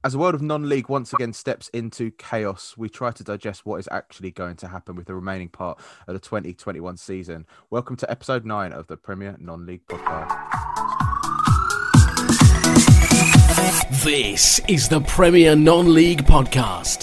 As the world of non-league once again steps into chaos, we try to digest what is actually going to happen with the remaining part of the 2021 season. Welcome to episode 9 of the Premier Non-League Podcast. This is the Premier Non-League Podcast.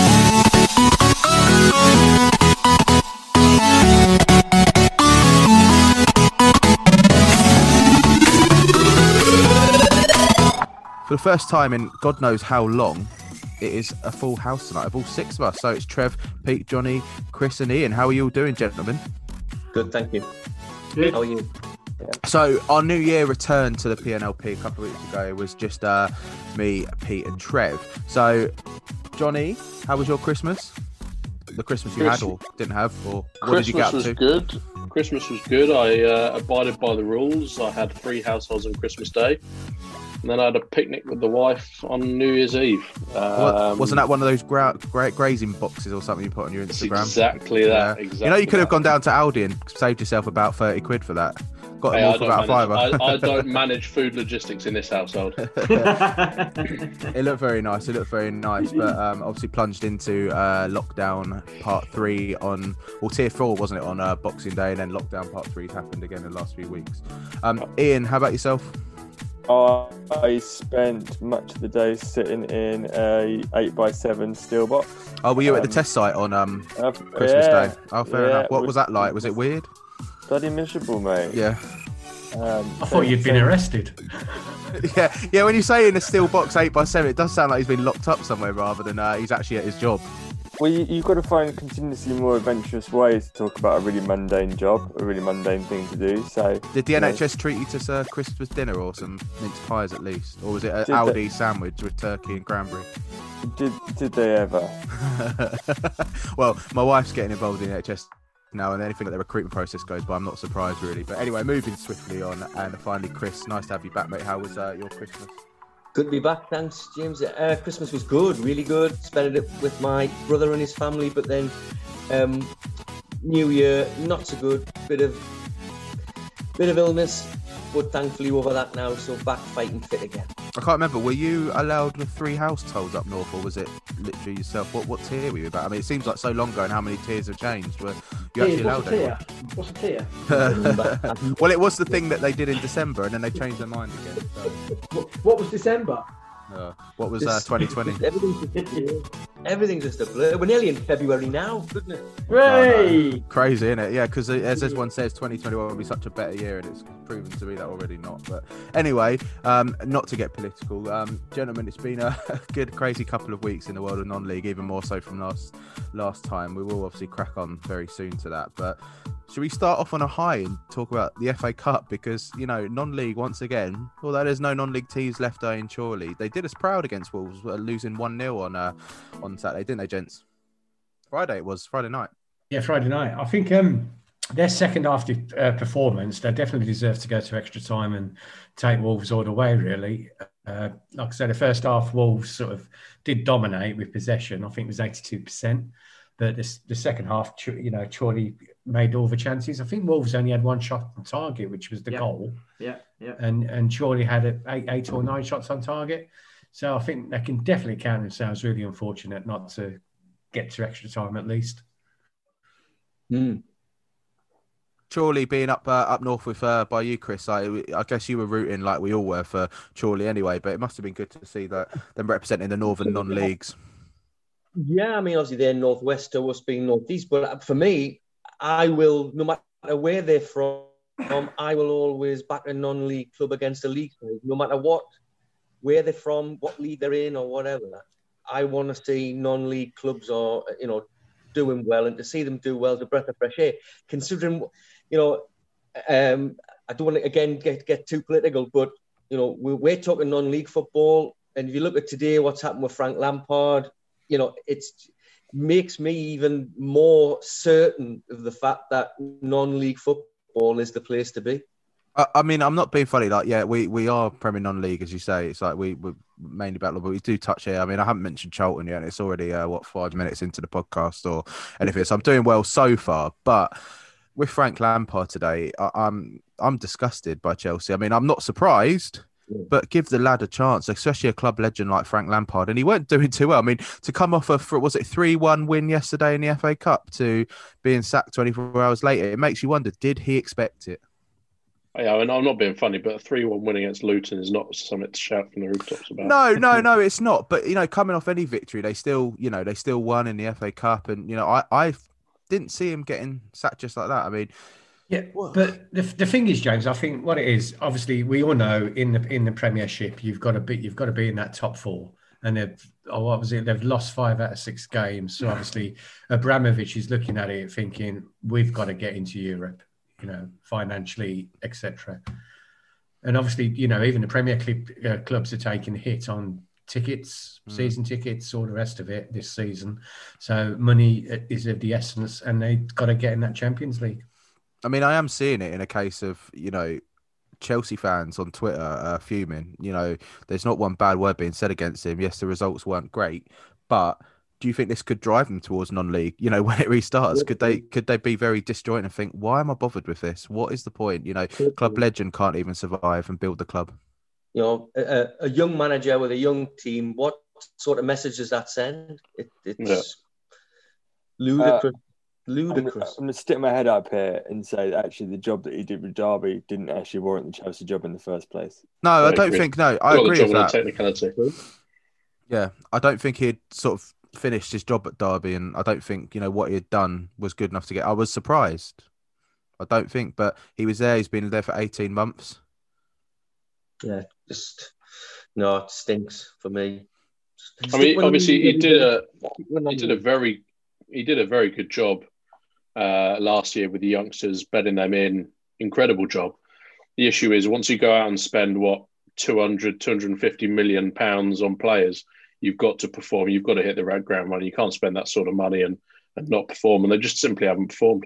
For the first time in God knows how long, it is a full house tonight of all 6 of us. So it's Trev, Pete, Johnny, Chris and Ian. How are you all doing, gentlemen? Good, thank you. Good. How are you? So our New Year return to the PNLP a couple of weeks ago was just me, Pete and Trev. So, Johnny, how was your Christmas? The Christmas you had or didn't have? Or what did you get up to? Christmas was good. I abided by the rules. I had 3 households on Christmas Day. And then I had a picnic with the wife on New Year's Eve. Wasn't that one of those grazing boxes or something you put on your Instagram? Exactly that. Yeah. Exactly. You know, you could have gone down to Aldi and saved yourself about 30 quid for that. Got them all for about £5. I don't manage food logistics in this household. It looked very nice. But obviously plunged into lockdown part 3 on, tier 4, wasn't it, on Boxing Day, and then lockdown part 3 happened again in the last few weeks. Ian, how about yourself? I spent much of the day sitting in a 8x7 steel box. Oh, were you at the test site on Christmas Day? Oh, fair enough. What was that like? Was it weird? Bloody miserable, mate. Yeah. I thought you'd been arrested. Yeah. When you say in a steel box 8x7, it does sound like he's been locked up somewhere rather than he's actually at his job. Well, you've got to find continuously more adventurous ways to talk about a really mundane job, a really mundane thing to do. So, did the NHS treat you to serve Christmas dinner or some mince pies at least, or was it an Aldi sandwich with turkey and cranberry? Did they ever? Well, my wife's getting involved in the NHS now, and anything that the recruitment process goes by, I'm not surprised really. But anyway, moving swiftly on, and finally, Chris, nice to have you back, mate. How was your Christmas? Good to be back, thanks, James. Christmas was good, really good. Spent it with my brother and his family, but then New Year, not so good. Bit of illness, but thankfully over that now, so back fighting fit again. I can't remember, were you allowed the 3 households up north, or was it literally yourself? What tier were you about? I mean, it seems like so long ago and how many tiers have changed. Were you actually allowed anyone? What's a tier? Well, it was the thing that they did in December and then they changed their mind again. So. What was December? What was 2020? Everything's just a blur. We're nearly in February now, goodness. Hooray! No. Crazy, isn't it? Yeah, because as everyone says, 2021 will be such a better year, and it's proven to be that already not. But anyway, not to get political, gentlemen, it's been a good, crazy couple of weeks in the world of non-league, even more so from last time. We will obviously crack on very soon to that, but should we start off on a high and talk about the FA Cup? Because, you know, non-league once again, although there's no non-league teams left in Chorley, they did us proud against Wolves, losing 1-0 on Saturday, didn't they, gents? Friday night. Yeah, Friday night. I think their second half performance, they definitely deserve to go to extra time and take Wolves all the way, really. Like I said, the first half, Wolves sort of did dominate with possession. I think it was 82%. But the second half, Chorley made all the chances. I think Wolves only had 1 shot on target, which was the goal. Yeah. And Chorley had 8 or 9 shots on target. So I think they can definitely count themselves really unfortunate not to get to extra time at least. Chorley being up north with by you, Chris. I guess you were rooting like we all were for Chorley anyway, but it must have been good to see that them representing the northern non-leagues. Yeah, I mean, obviously they're northwest to us being northeast, but for me, I will, no matter where they're from, I will always back a non-league club against a league side, no matter where they're from, what league they're in, or whatever. I want to see non-league clubs or doing well, and to see them do well is a breath of fresh air. Considering, I don't want to again get too political, but we're talking non-league football, and if you look at today, what's happened with Frank Lampard. It makes me even more certain of the fact that non-league football is the place to be. I mean, I'm not being funny. Like, yeah, we are Premier Non-League, as you say. It's like we're mainly battle, but we do touch here. I mean, I haven't mentioned Charlton yet, and it's already 5 minutes into the podcast or anything. So I'm doing well so far. But with Frank Lampard today, I'm disgusted by Chelsea. I mean, I'm not surprised. but give the lad a chance, especially a club legend like Frank Lampard. And he weren't doing too well. I mean, to come off was it 3-1 win yesterday in the FA Cup to being sacked 24 hours later, it makes you wonder, did he expect it? Yeah, and I'm not being funny, but a 3-1 win against Luton is not something to shout from the rooftops about. No, it's not. But, coming off any victory, they still won in the FA Cup. And, I didn't see him getting sacked just like that. I mean, yeah, but the thing is, James, I think what it is, obviously, we all know in the Premiership, you've got to be in that top four. And they've lost 5 out of 6 games. So obviously, Abramovich is looking at it thinking, we've got to get into Europe, financially, etc. And obviously, even the Premier clubs are taking a hit on tickets, season tickets, all the rest of it this season. So money is of the essence, and they've got to get in that Champions League. I mean, I am seeing it in a case of, Chelsea fans on Twitter fuming. There's not one bad word being said against him. Yes, the results weren't great, but do you think this could drive them towards non-league? When it restarts, could they be very disjointed and think, why am I bothered with this? What is the point? Club legend can't even survive and build the club. A young manager with a young team, what sort of message does that send? It's ludicrous. Ludicrous. I'm going to stick my head up here and say that actually the job that he did with Derby didn't actually warrant the Chelsea job in the first place. No, I don't think. No, I agree with that. Technicality. Yeah, I don't think he'd sort of finished his job at Derby, and I don't think what he had done was good enough to get. I was surprised. I don't think, but he was there. He's been there for 18 months. Yeah, it stinks for me. I mean, obviously, he did a very good job last year with the youngsters, bedding them in. Incredible job. The issue is once you go out and spend 250 million pounds on players, you've got to perform. You've got to hit the ground running. You can't spend that sort of money and not perform, and they just simply haven't performed.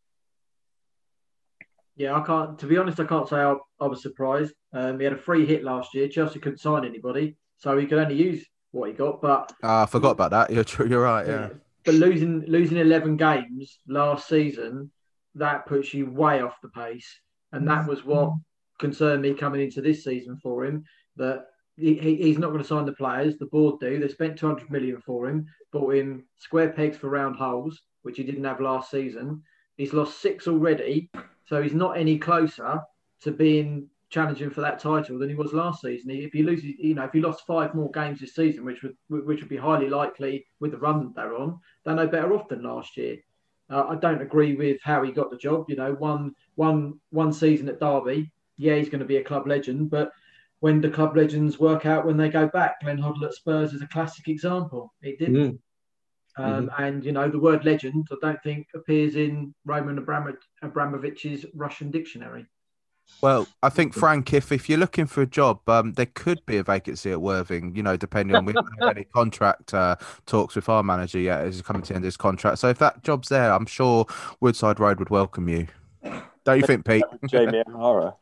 Yeah, I can't. To be honest, I can't say I was surprised. He had a free hit last year. Chelsea couldn't sign anybody, so he could only use what he got. But I forgot about that. You're true. You're right. Yeah. But losing 11 games last season, that puts you way off the pace, and that was what concerned me coming into this season for him. That he's not going to sign the players. The board do. They spent 200 million for him, bought him square pegs for round holes, which he didn't have last season. He's lost 6 already, so he's not any closer to being challenging for that title than he was last season. If he loses, if he lost 5 more games this season, which would be highly likely with the run that they're on, they're no better off than last year. I don't agree with how he got the job. One season at Derby, yeah, he's going to be a club legend, but when the club legends work out when they go back, Glenn Hoddle at Spurs is a classic example. It didn't. And, the word legend, I don't think appears in Roman Abramovich's Russian dictionary. Well, I think, Frank, if you're looking for a job, there could be a vacancy at Worthing, depending on we haven't had any contract talks with our manager yet as he's coming to the end of his contract. So if that job's there, I'm sure Woodside Road would welcome you. Don't you think, Pete? Jamie O'Hara.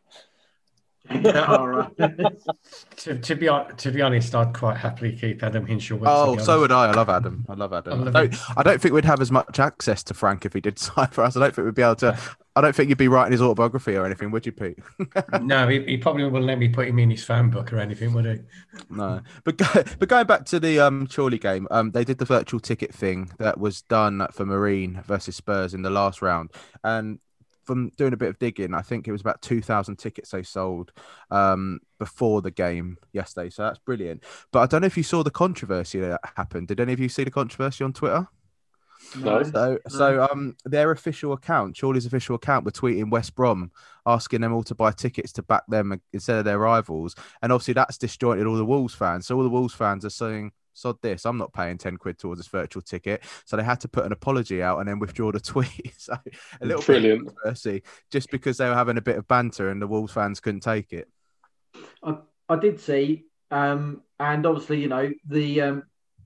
To be honest, I'd quite happily keep Adam Hinshaw. Oh, so would I. I love Adam. I don't think we'd have as much access to Frank if he did sign for us. I don't think we'd be able to. I don't think you'd be writing his autobiography or anything, would you, Pete? No, he probably wouldn't let me put him in his fan book or anything, would he? No. But going back to the Chorley game, they did the virtual ticket thing that was done for Marine versus Spurs in the last round, and from doing a bit of digging, I think it was about 2,000 tickets they sold before the game yesterday. So that's brilliant. But I don't know if you saw the controversy that happened. Did any of you see the controversy on Twitter? No. So their official account, Chorley's official account, were tweeting West Brom, asking them all to buy tickets to back them instead of their rivals. And obviously that's disjointed all the Wolves fans. So all the Wolves fans are saying, sod this, I'm not paying 10 quid towards this virtual ticket. So they had to put an apology out and then withdraw the tweet. So a little bit of controversy just because they were having a bit of banter and the Wolves fans couldn't take it. I did see, and obviously, the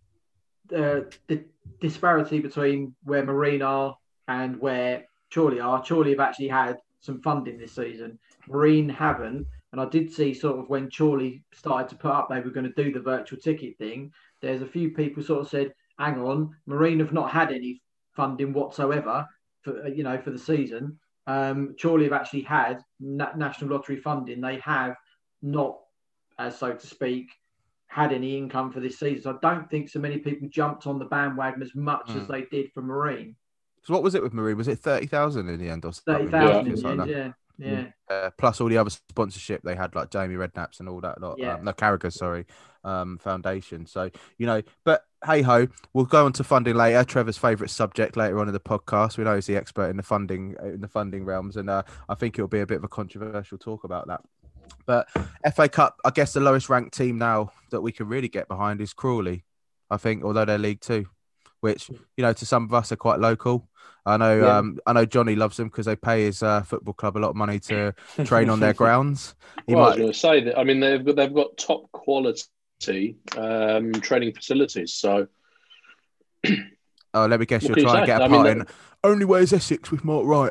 disparity between where Marine are and where Chorley are. Chorley have actually had some funding this season. Marine haven't. And I did see sort of when Chorley started to put up they were going to do the virtual ticket thing, there's a few people sort of said, hang on, Marine have not had any funding whatsoever for the season. Chorley have actually had National Lottery funding. They have not so to speak, had any income for this season. So I don't think so many people jumped on the bandwagon as much as they did for Marine. So what was it with Marine? Was it 30,000 in the end or something? 30,000 in the end, yeah. Plus all the other sponsorship they had, like Jamie Redknapp's and all that lot. Yeah. Carragher, sorry, foundation. So, but hey ho, we'll go on to funding later. Trevor's favourite subject later on in the podcast. We know he's the expert in the funding realms, and I think it'll be a bit of a controversial talk about that. But FA Cup, I guess the lowest ranked team now that we can really get behind is Crawley, I think, although they're League Two, which, to some of us are quite local. I know Johnny loves them because they pay his football club a lot of money to train on their grounds. I was going to say that. I mean, they've got top quality training facilities. So, let me guess, you're trying to get a part in. Only way is Essex with Mark Wright.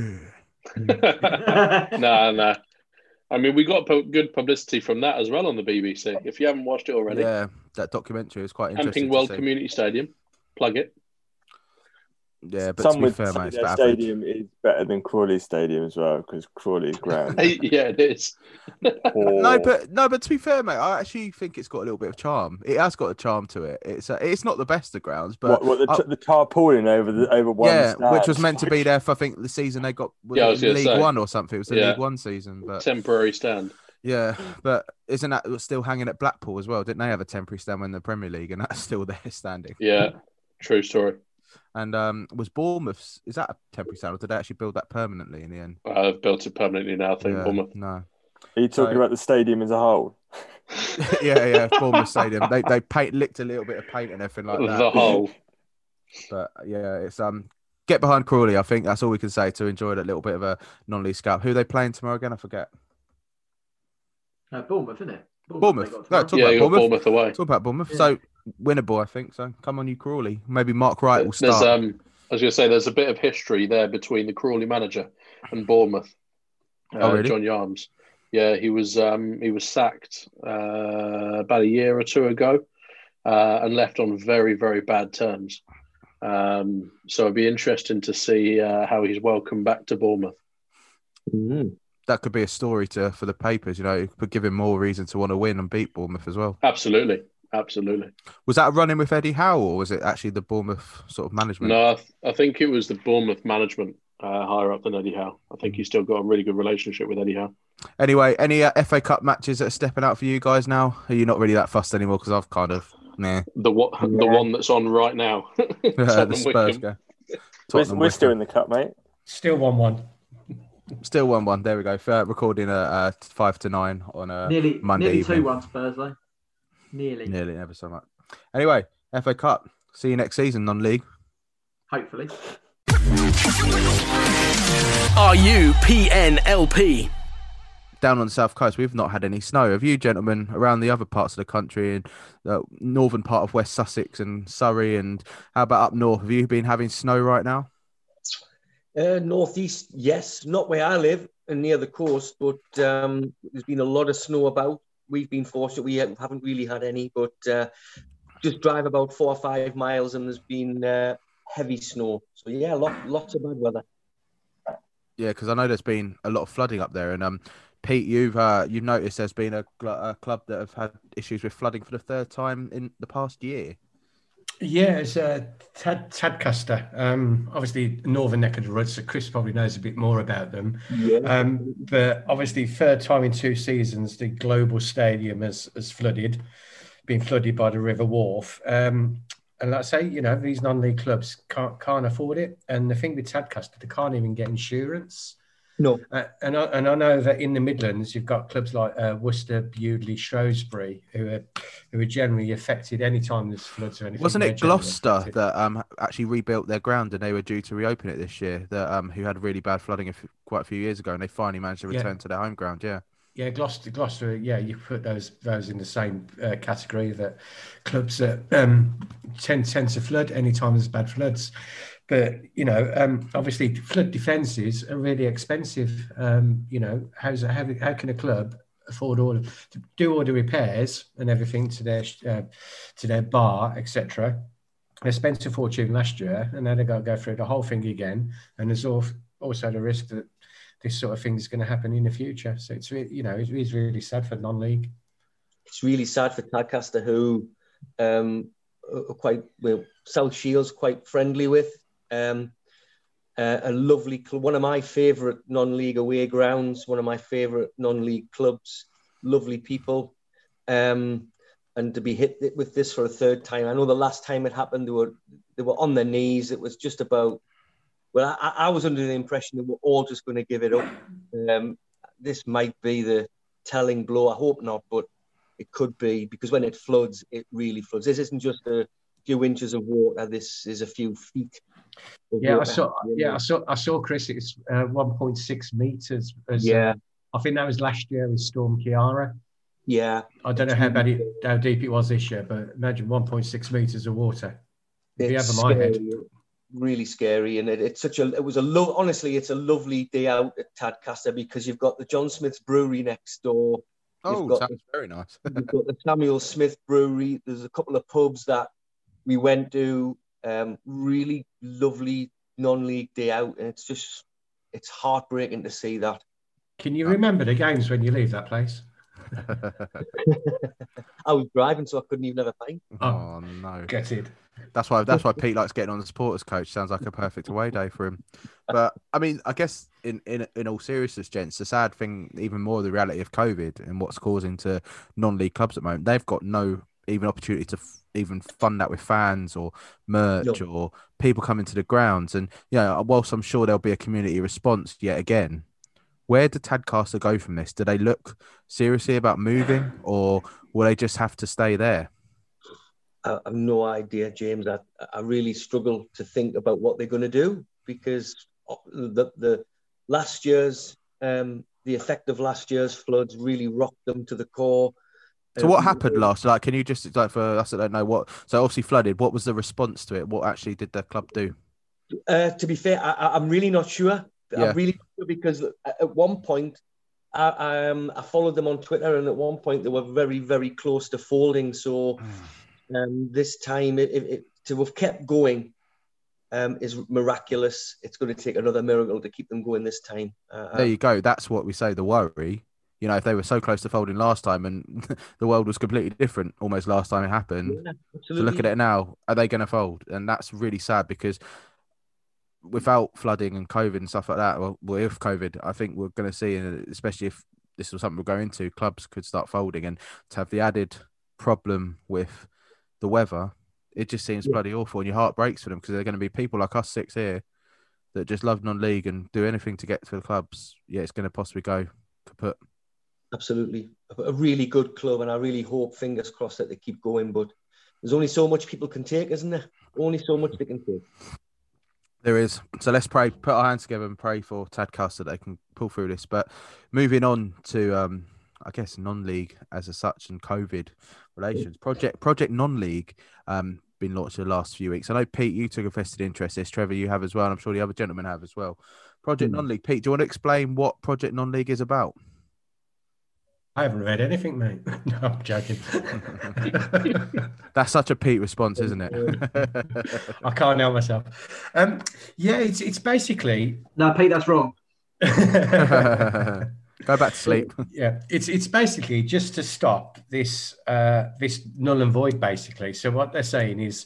No. I mean, we got good publicity from that as well on the BBC. If you haven't watched it already, that documentary is quite interesting. Hamping World Community Stadium, plug it. Yeah, but to be fair, mate, their stadium is better than Crawley Stadium as well, because Crawley's ground. Yeah, it is. No, but to be fair, mate, I actually think it's got a little bit of charm. It has got a charm to it. It's not the best of grounds, but the tarpaulin over one. Yeah, stand. which was meant to be there for, I think, the season they got League One or something. It was the League One season, but temporary stand. Yeah, but isn't that still hanging at Blackpool as well? Didn't they have a temporary stand in the Premier League, and that's still there standing? Yeah, true story. And was Bournemouth's, is that a temporary stand, or did they actually build that permanently in the end? I've built it permanently now, I think, Bournemouth. No. Are you talking about the stadium as a whole? yeah, Bournemouth Stadium. They licked a little bit of paint and everything like that. The whole. But yeah, it's get behind Crawley, I think. That's all we can say to enjoy that little bit of a non-league scalp. Who are they playing tomorrow again? I forget. Bournemouth, isn't it? Bournemouth. You got Bournemouth away. Talk about Bournemouth. Yeah. So winnable, I think. So come on, you Crawley. Maybe Mark Wright will start. I was going to say there's a bit of history there between the Crawley manager and Bournemouth. Really? John Yarms. Yeah, he was sacked about a year or two ago and left on very, very bad terms. So it'd be interesting to see how he's welcomed back to Bournemouth. Mm-hmm. That could be a story for the papers. It could give him more reason to want to win and beat Bournemouth as well. Absolutely. Was that a run-in with Eddie Howe, or was it actually the Bournemouth sort of management? No, I think it was the Bournemouth management higher up than Eddie Howe. I think he's still got a really good relationship with Eddie Howe. Anyway, any FA Cup matches that are stepping out for you guys now? Are you not really that fussed anymore? Because I've kind of, The one that's on right now. The Spurs game. We're still in the cup, mate. Still 1-1. Still 1-1. There we go. Recording at 5 to 9 on Monday nearly evening. 2-1 Spurs, though. Nearly, never so much. Anyway, FA Cup. See you next season, non-league. Hopefully. RUPNLP. Down on the south coast, we've not had any snow. Have you, gentlemen, around the other parts of the country, in the northern part of West Sussex and Surrey, and how about up north? Have you been having snow right now? Northeast, yes. Not where I live and near the coast, but there's been a lot of snow about. We've been fortunate. We haven't really had any, but just drive about 4 or 5 miles and there's been heavy snow. So, yeah, lots of bad weather. Yeah, because I know there's been a lot of flooding up there. And Pete, you've noticed there's been a club that have had issues with flooding for the 3rd time in the past year. Yeah, it's Tadcaster. Obviously, northern neck of the woods, so Chris probably knows a bit more about them. Yeah. But obviously, 3rd time in 2 seasons, the Global Stadium has been flooded by the River Wharfe. And like I say, these non-league clubs can't afford it. And the thing with Tadcaster, they can't even get insurance. No. And I know that in the Midlands, you've got clubs like Worcester, Bewdley, Shrewsbury, who are generally affected any time there's floods or anything. Wasn't it Gloucester that actually rebuilt their ground and they were due to reopen it this year? That who had really bad flooding quite a few years ago, and they finally managed to return to their home ground. Yeah. Yeah, Gloucester. Yeah, you put those in the same category, that clubs that tend to flood anytime there's bad floods. But obviously, flood defences are really expensive. How can a club afford to do all the repairs and everything to their bar, etc.? They spent a fortune last year, and now they've got to go through the whole thing again. And there's also the risk that this sort of thing is going to happen in the future. So it's it is really sad for non-league. it's really sad for Tadcaster, who are quite South Shields quite friendly with. A lovely club, one of my favourite non-league away grounds, one of my favourite non-league clubs. Lovely people, and to be hit with this for a third time. I know the last time it happened, they were on their knees. It was just about. Well, I was under the impression that we're all just going to give it up. This might be the telling blow. I hope not, but it could be, because when it floods, it really floods. This isn't just a few inches of water. This is a few feet. I saw Chris. It's 1.6 meters. I think that was last year with Storm Ciara. Yeah, I don't know how deep it was this year, but imagine 1.6 meters of water. It's scary, really scary, and honestly, it's a lovely day out at Tadcaster, because you've got the John Smith's Brewery next door. Sounds very nice. You've got the Samuel Smith Brewery. There's a couple of pubs that we went to. Really lovely non-league day out, and it's heartbreaking to see that. Can you remember the games when you leave that place? I was driving, so I couldn't even have a pint. Oh no! Get it. That's why Pete likes getting on the supporters coach. Sounds like a perfect away day for him. But I mean, I guess in all seriousness, gents, the sad thing, even more the reality of COVID and what's causing to non-league clubs at the moment, they've got no even opportunity to even fund that with fans or merch or people coming to the grounds. And whilst I'm sure there'll be a community response yet again, where do Tadcaster go from this? Do they look seriously about moving, or will they just have to stay there? I have no idea, James. I really struggle to think about what they're going to do, because the last year's the effect of last year's floods really rocked them to the core. So what happened last? Like, can you just, like, for us that don't know what? So obviously flooded. What was the response to it? What actually did the club do? To be fair, I'm really not sure. Yeah. I'm really not sure, because at one point I followed them on Twitter, and at one point they were very, very close to folding. So this time, to have kept going is miraculous. It's going to take another miracle to keep them going this time. There you go. That's what we say. The worry. If they were so close to folding last time, and the world was completely different almost last time it happened. Yeah, so look at it now. Are they going to fold? And that's really sad, because without flooding and COVID and stuff like that, well, with COVID, I think we're going to see, especially if this was something we'll go into, clubs could start folding. And to have the added problem with the weather, it just seems bloody awful, and your heart breaks for them, because they're going to be people like us six here that just love non-league and do anything to get to the clubs. Yeah, it's going to possibly go kaput. Absolutely. A really good club, and I really hope, fingers crossed, that they keep going. But there's only so much people can take, isn't there? Only so much they can take. There is. So let's pray, put our hands together and pray for Tadcaster that they can pull through this. But moving on to, I guess, non-league as such and COVID relations. Project Non-League been launched in the last few weeks. I know, Pete, you took a vested interest in this. Trevor, you have as well, and I'm sure the other gentlemen have as well. Project Non-League. Pete, do you want to explain what Project Non-League is about? I haven't read anything, mate. No, I'm joking. That's such a Pete response, isn't it? I can't help myself. It's basically... No, Pete, that's wrong. Go back to sleep. Yeah, it's basically just to stop this this null and void, basically. So what they're saying is,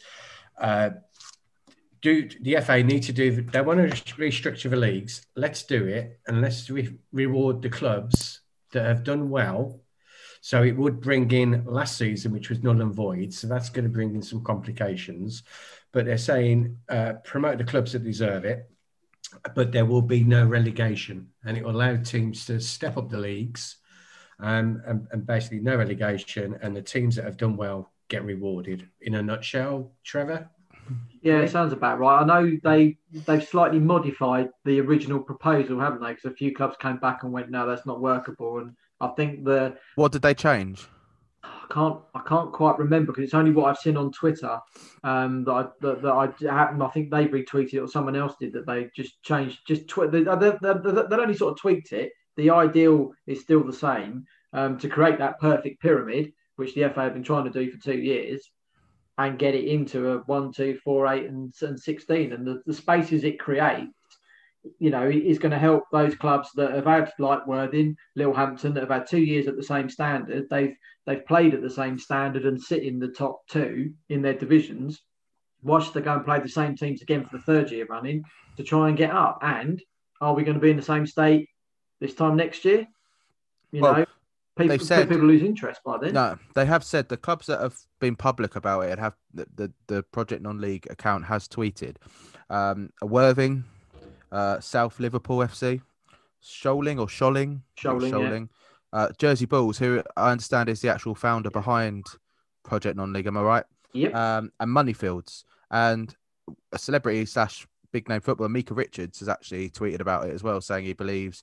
do the FA need to do? They want to restructure the leagues. Let's do it, and let's reward the clubs that have done well. So it would bring in last season, which was null and void. So that's going to bring in some complications. But they're saying promote the clubs that deserve it, but there will be no relegation, and it will allow teams to step up the leagues, and basically no relegation, and the teams that have done well get rewarded. In a nutshell, Trevor? Yeah, it sounds about right. I know they've slightly modified the original proposal, haven't they? Because a few clubs came back and went, no, that's not workable. And I think what did they change? I can't quite remember, because it's only what I've seen on Twitter. I think they retweeted it, or someone else did, that they just changed. They only sort of tweaked it. The ideal is still the same, to create that perfect pyramid, which the FA have been trying to do for 2 years, and get it into a 1, 2, 4, 8, and 16. And the spaces it creates is going to help those clubs that have had, like Worthing, Littlehampton, that have had 2 years at the same standard. They've played at the same standard and sit in the top 2 in their divisions. Why should they go and play the same teams again for the 3rd year running to try and get up? And are we going to be in the same state this time next year? People lose interest by then. No, they have said the clubs that have been public about it and have the Project Non-League account has tweeted. Worthing, South Liverpool FC, Sholing, yeah. Jersey Bulls, who I understand is the actual founder behind Project Non-League. Am I right? Yep. And Moneyfields, and a celebrity / big name footballer, Mika Richards, has actually tweeted about it as well, saying he believes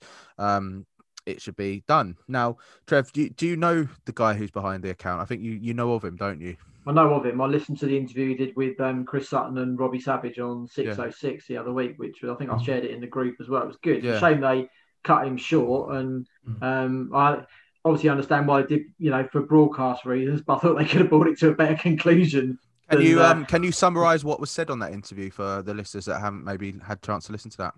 it should be done. Now, Trev, do you know the guy who's behind the account? I think you know of him, don't you? I know of him. I listened to the interview he did with Chris Sutton and Robbie Savage on 606 the other week, which I think I shared it in the group as well. It was good. Yeah. It's a shame they cut him short, and I obviously understand why they did, for broadcast reasons, but I thought they could have brought it to a better conclusion. Can you summarise what was said on that interview for the listeners that haven't maybe had a chance to listen to that?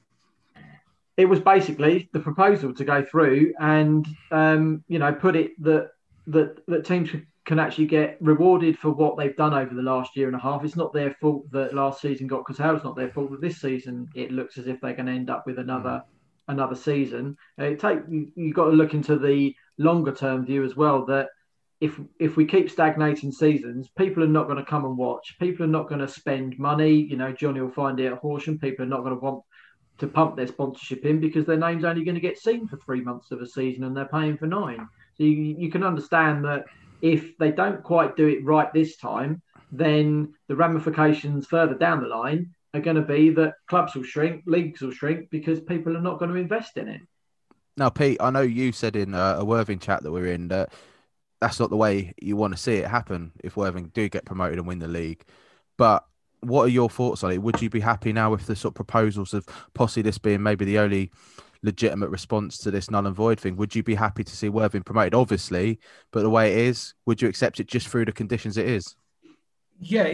It was basically the proposal to go through and, put it that teams can actually get rewarded for what they've done over the last year and a half. It's not their fault that last season got Cassell. It's not their fault that this season it looks as if they're going to end up with another season. You've got to look into the longer term view as well, that if we keep stagnating seasons, people are not going to come and watch. People are not going to spend money. Johnny will find it at Horsham. People are not going to want to pump their sponsorship in because their name's only going to get seen for 3 months of a season and they're paying for 9. So you can understand that if they don't quite do it right this time, then the ramifications further down the line are going to be that clubs will shrink, leagues will shrink because people are not going to invest in it. Now, Pete, I know you said in a Worthing chat that we're in that that's not the way you want to see it happen if Worthing do get promoted and win the league. But what are your thoughts on it? Would you be happy now with the sort of proposals of possibly this being maybe the only legitimate response to this null and void thing? Would you be happy to see Worthing promoted? Obviously, but the way it is, would you accept it just through the conditions it is? Yeah,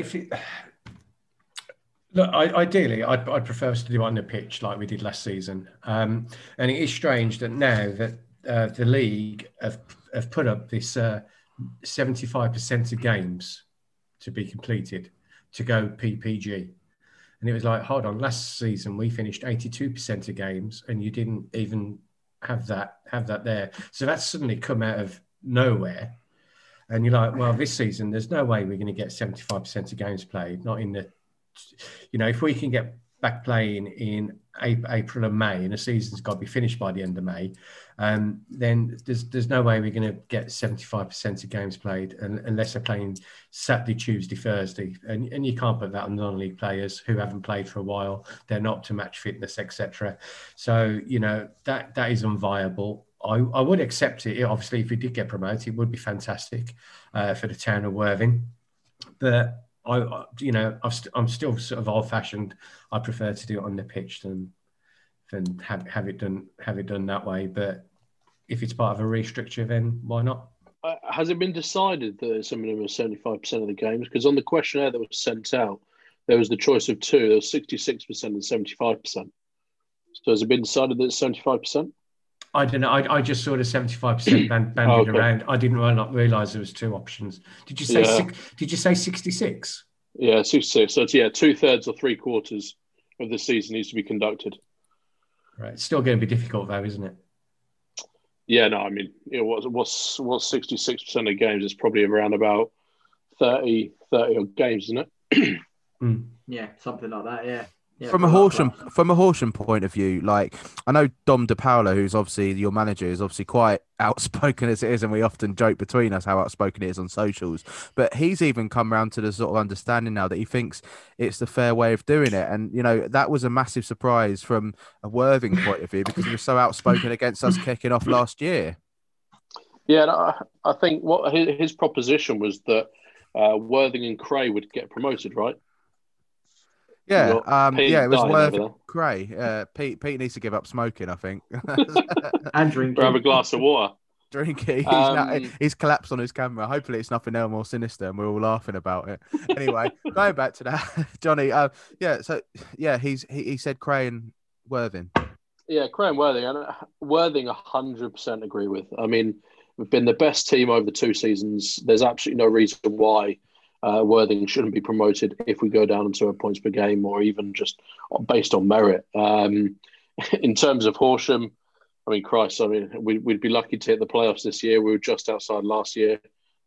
ideally, I'd prefer us to do it on the pitch like we did last season. And it is strange that now that the league have put up this 75% of games to be completed to go PPG. And it was like, hold on, last season we finished 82% of games and you didn't even have that there. So that's suddenly come out of nowhere. And you're like, well, this season, there's no way we're going to get 75% of games played. Not in the, if we can get back playing in April and May and the season's got to be finished by the end of May, then there's no way we're going to get 75% of games played unless they're playing Saturday, Tuesday, Thursday. And you can't put that on non-league players who haven't played for a while. They're not up to match fitness, etc. So, that is unviable. I would accept it. Obviously, if we did get promoted, it would be fantastic for the town of Worthing. But I'm still sort of old-fashioned. I prefer to do it on the pitch than have it done that way. But if it's part of a restructure, then why not? Has it been decided that it's a minimum of 75% of the games? Because on the questionnaire that was sent out, there was the choice of 2. There was 66% and 75%. So has it been decided that it's 75%? I don't know. I just saw the 75% banded around. I didn't realise there was 2 options. Did you say? Did you say 66? Yeah, 66. So it's 2/3 or 3/4 of the season needs to be conducted. Right. It's still going to be difficult, though, isn't it? Yeah. No. I mean, what's 66% of games? It's probably around about 30 odd games, isn't it? Yeah, something like that. Yeah. Yeah, from a Horsham point of view, like I know Dom De Paolo, who's obviously your manager, is obviously quite outspoken as it is, and we often joke between us how outspoken it is on socials. But he's even come around to the sort of understanding now that he thinks it's the fair way of doing it. And that was a massive surprise from a Worthing point of view because he was so outspoken against us kicking off last year. Yeah, and I think what his proposition was that Worthing and Cray would get promoted, right? Yeah, it was Worthing Cray. Pete needs to give up smoking, I think. And drinking. Grab a glass of water. Drinking. He's collapsed on his camera. Hopefully it's nothing else more sinister and we're all laughing about it. Anyway, going back to that, Johnny. He said Cray and Worthing. Yeah, Graham Worthing. And Worthing, 100% agree with. I mean, we've been the best team over 2 seasons. There's absolutely no reason why Worthing shouldn't be promoted if we go down to a points per game or even just based on merit. In terms of Horsham, I mean, Christ, I mean, we'd be lucky to hit the playoffs this year. We were just outside last year.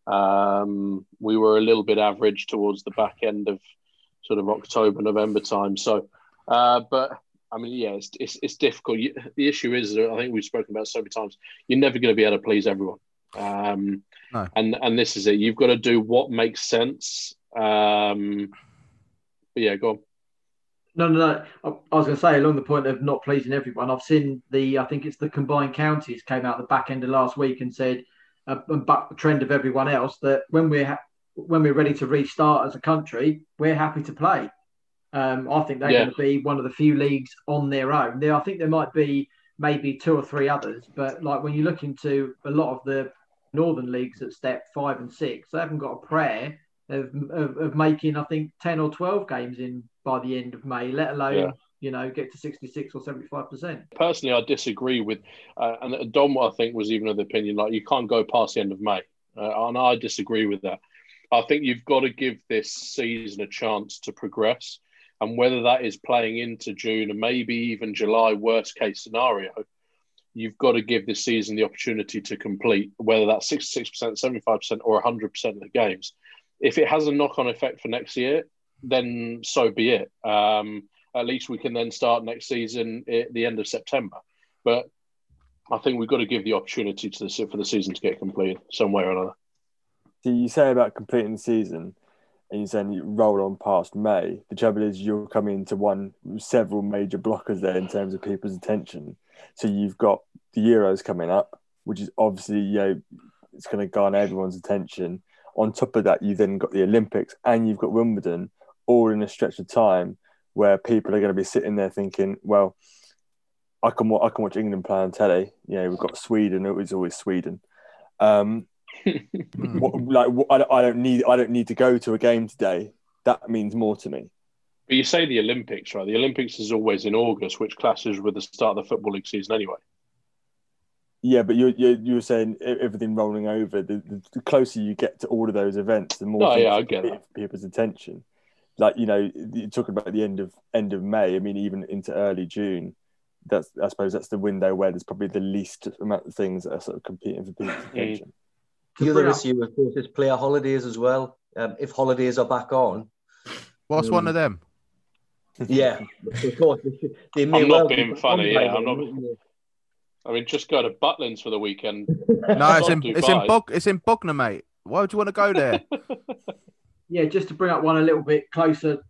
We were a little bit average towards the back end of sort of October, November time. So, but I mean, yeah, it's difficult. The issue is, I think we've spoken about it so many times, you're never going to be able to please everyone. No. And this is it. You've got to do what makes sense. But yeah, go on. No. I was going to say, along the point of not pleasing everyone, I've seen I think it's the Combined Counties came out the back end of last week and said, and buck the trend of everyone else, that when we're ready to restart as a country, we're happy to play. I think they're going to be one of the few leagues on their own. I think there might be maybe 2 or 3 others, but like when you look into a lot of the northern leagues at step 5 and 6, they haven't got a prayer of making, I think, 10 or 12 games in by the end of May, let alone get to 66 or 75%. Personally, I disagree with, and Dom, I think, was even of the opinion like you can't go past the end of May, and I disagree with that. I think you've got to give this season a chance to progress. And whether that is playing into June and maybe even July, worst case scenario, you've got to give this season the opportunity to complete, whether that's 66%, 75% or 100% of the games. If it has a knock-on effect for next year, then so be it. At least we can then start next season at the end of September. But I think we've got to give the opportunity for the season to get completed some way or another. So you say about completing the season, and you're saying you roll on past May. The trouble is you're coming into several major blockers there in terms of people's attention. So you've got the Euros coming up, which is obviously, it's going to garner everyone's attention. On top of that, you've then got the Olympics and you've got Wimbledon, all in a stretch of time where people are going to be sitting there thinking, well, I can watch England play on telly. We've got Sweden. It was always Sweden. I don't need to go to a game today. That means more to me. But you say the Olympics, right? The Olympics is always in August, which clashes with the start of the Football League season anyway. Yeah, but you're saying everything rolling over. The closer you get to all of those events, the more I get that. People's attention. Like, you're talking about the end of May. I mean, even into early June. I suppose that's the window where there's probably the least amount of things that are sort of competing for people's attention. The other issue, of course, is player holidays as well. If holidays are back on. What's one of them? Yeah, of course. They may I'm not being funny, I'm not. I mean, just go to Butlins for the weekend. No, it's in Bognor, mate. Why would you want to go there? Yeah, just to bring up one a little bit closer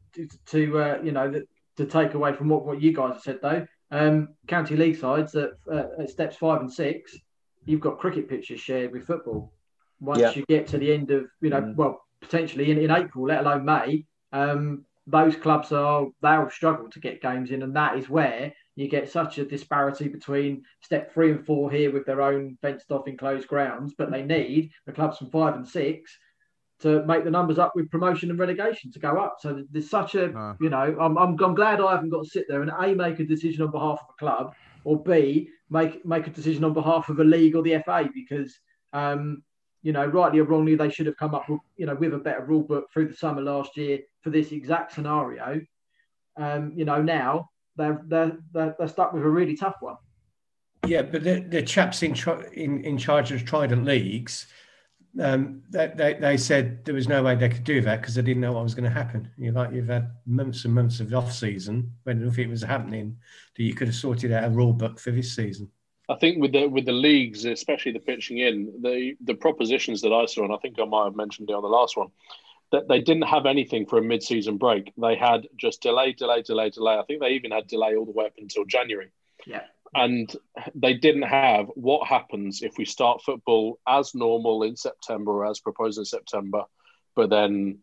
to take away from what you guys have said, though. County league sides at steps 5 and 6, you've got cricket pitches shared with football. Once you get to the end of, potentially in April, let alone May, those clubs they'll struggle to get games in, and that is where you get such a disparity between step 3 and 4 here with their own fenced-off enclosed grounds, but they need the clubs from 5 and 6 to make the numbers up with promotion and relegation to go up. So there's such a, I'm glad I haven't got to sit there and A, make a decision on behalf of a club, or B, make a decision on behalf of a league or the FA, because rightly or wrongly, they should have come up with, with a better rule book through the summer last year for this exact scenario. Now they're stuck with a really tough one. Yeah, but the chaps in charge of Trident Leagues, they said there was no way they could do that because they didn't know what was going to happen. You've had months and months of off season when nothing was happening, that you could have sorted out a rule book for this season. I think with the leagues, especially the pitching in, the propositions that I saw, and I think I might have mentioned it on the last one, that they didn't have anything for a mid-season break. They had just delay. I think they even had delay all the way up until January. Yeah. And they didn't have what happens if we start football as normal in September or as proposed in September, but then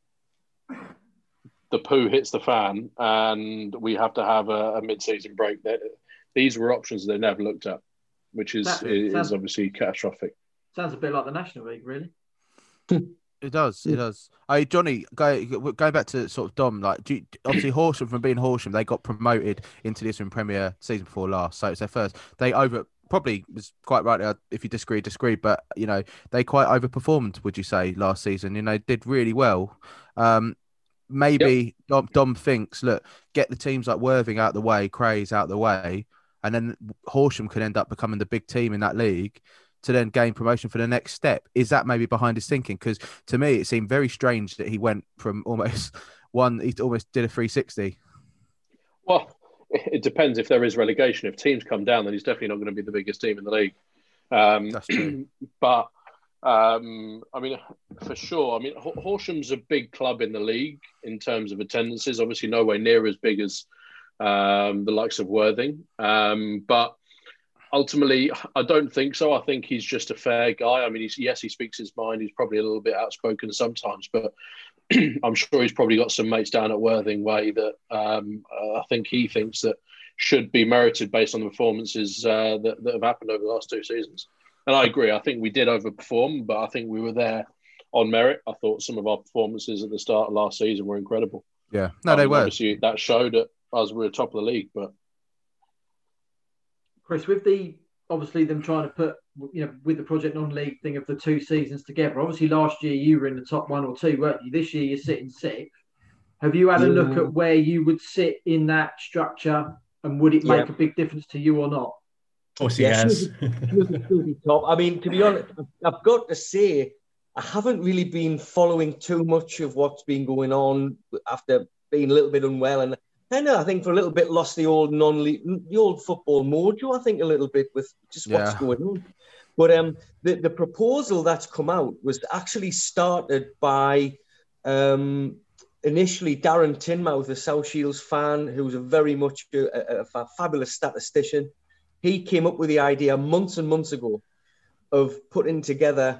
the poo hits the fan and we have to have a mid-season break. These were options they never looked at, which is obviously catastrophic. Sounds a bit like the National League, really. It does. It does. Hey, Johnny, going back to sort of Dom, like, obviously Horsham, from being Horsham, they got promoted into the Isthmian Premier season before last, so it's their first. They probably was quite right. If you disagree, but they quite overperformed. Would you say last season? Did really well. Maybe yep. Dom thinks, look, get the teams like Worthing out the way, Crays out the way, and then Horsham could end up becoming the big team in that league to then gain promotion for the next step. Is that maybe behind his thinking? Because to me, it seemed very strange that he went from he almost did a 360. Well, it depends if there is relegation. If teams come down, then he's definitely not going to be the biggest team in the league. That's true. But, I mean, for sure. I mean, Horsham's a big club in the league in terms of attendances. Obviously, nowhere near as big as the likes of Worthing. But ultimately, I don't think so. I think he's just a fair guy. I mean, he speaks his mind. He's probably a little bit outspoken sometimes, but I'm sure he's probably got some mates down at Worthing Way that I think he thinks that should be merited based on the performances that have happened over the last 2 seasons. And I agree. I think we did overperform, but I think we were there on merit. I thought some of our performances at the start of last season were incredible. Yeah, no, they were. Obviously, that showed that us were top of the league, but. Chris, with obviously them trying to put, with the Project Non-League thing of the 2 seasons together, obviously last year you were in the top 1 or 2, weren't you? This year you're sitting 6th. Have you had a look at where you would sit in that structure, and would it make a big difference to you or not? Of course he has. Top. I mean, to be honest, I've got to say, I haven't really been following too much of what's been going on after being a little bit unwell, and I think for a little bit lost the old the old football mojo, I think, a little bit with just what's going on. But the proposal that's come out was actually started by initially Darren Tinmouth, a South Shields fan, who's a very much a fabulous statistician. He came up with the idea months and months ago of putting together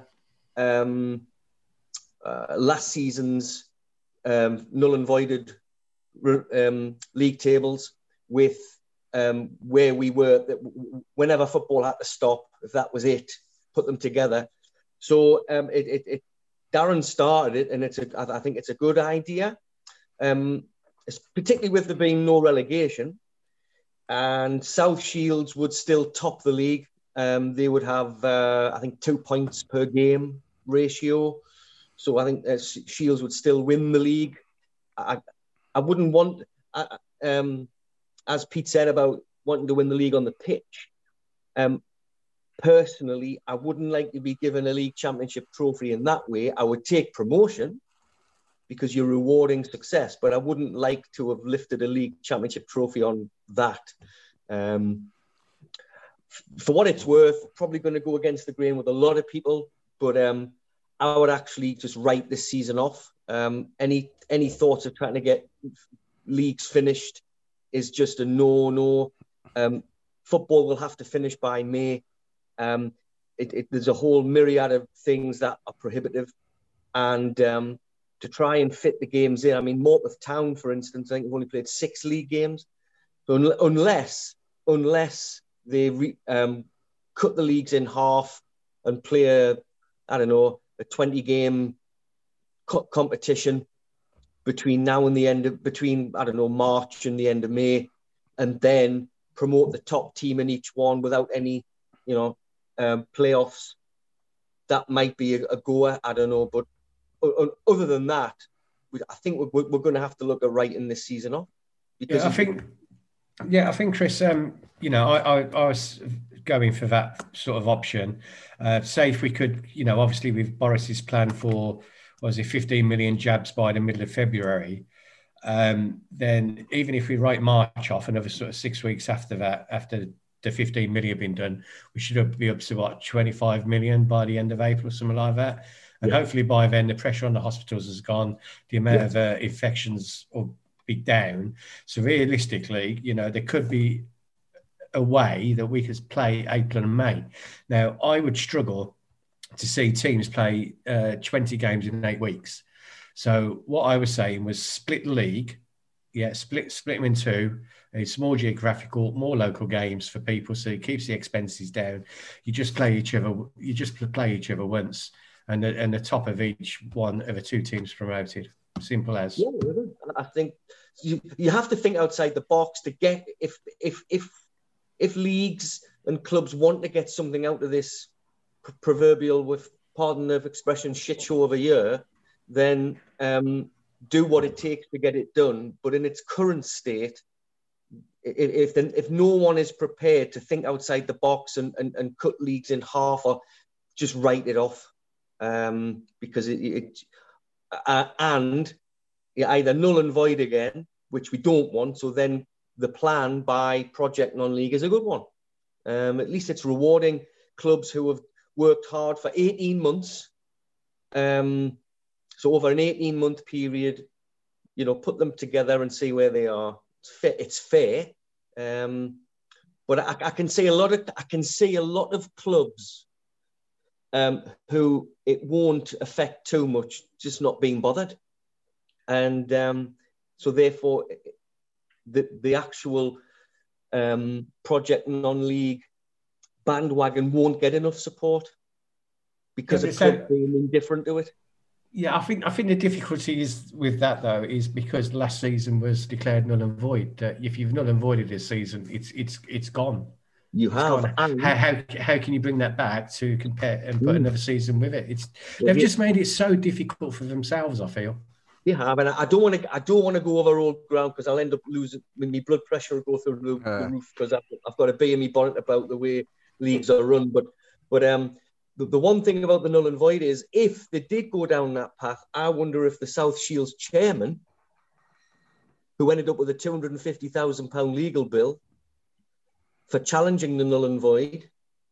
last season's null and voided league tables with where we were, whenever football had to stop, if that was it, put them together. So Darren started it, and I think it's a good idea, particularly with there being no relegation, and South Shields would still top the league. They would have I think 2 points per game ratio, so I think Shields would still win the league. I wouldn't want, as Pete said about wanting to win the league on the pitch. Personally, I wouldn't like to be given a league championship trophy in that way. I would take promotion because you're rewarding success, but I wouldn't like to have lifted a league championship trophy on that. For what it's worth, probably going to go against the grain with a lot of people, but I would actually just write this season off. Any thoughts of trying to get leagues finished is just a no. Football will have to finish by May. There's a whole myriad of things that are prohibitive, and to try and fit the games in. I mean, Morpeth Town, for instance, I think we've only played 6 league games. So unless they cut the leagues in half and play a 20-game competition between now and the end of March and the end of May, and then promote the top team in each one without any playoffs, that might be a goer. I don't know, but other than that, I think we're going to have to look at writing this season off. Because I think, Chris, I was going for that sort of option. Say if we could, obviously with Boris's plan for, 15 million jabs by the middle of February, then even if we write March off, another sort of 6 weeks after that, after the 15 million been done, we should be up to 25 million by the end of April or something like that. And hopefully by then the pressure on the hospitals has gone, the amount of infections will be down. So realistically, there could be a way that we could play April and May. Now, I would struggle to see teams play 20 games in 8 weeks. So what I was saying was split the league, split them in 2. It's more geographical, more local games for people, so it keeps the expenses down. You just play each other once and the top of each one of the two teams promoted. Simple as. Yeah, I think you have to think outside the box to get if leagues and clubs want to get something out of this proverbial, with pardon of expression, shit show of a year, then do what it takes to get it done. But in its current state, if no one is prepared to think outside the box and cut leagues in half or just write it off, because and you either null and void again, which we don't want. So then the plan by Project Non-League is a good one. At least it's rewarding clubs who have worked hard for 18 months. So over an 18-month period, put them together and see where they are. It's fair. But I can see a lot of clubs who it won't affect too much, just not being bothered. And so therefore, the actual Project Non-League bandwagon won't get enough support because of clubs being indifferent to it. Yeah, I think the difficulty is with that though is because last season was declared null and void. If you've null and voided this season, it's gone. You have. And how can you bring that back to compare and put another season with it? They've just made it so difficult for themselves, I feel. Yeah, but I don't want to go over old ground because I'll end up losing. My blood pressure will go through the roof because I've got a bee in my bonnet about the way leagues are run. But the one thing about the null and void is if they did go down that path, I wonder if the South Shields chairman, who ended up with a £250,000 legal bill for challenging the null and void,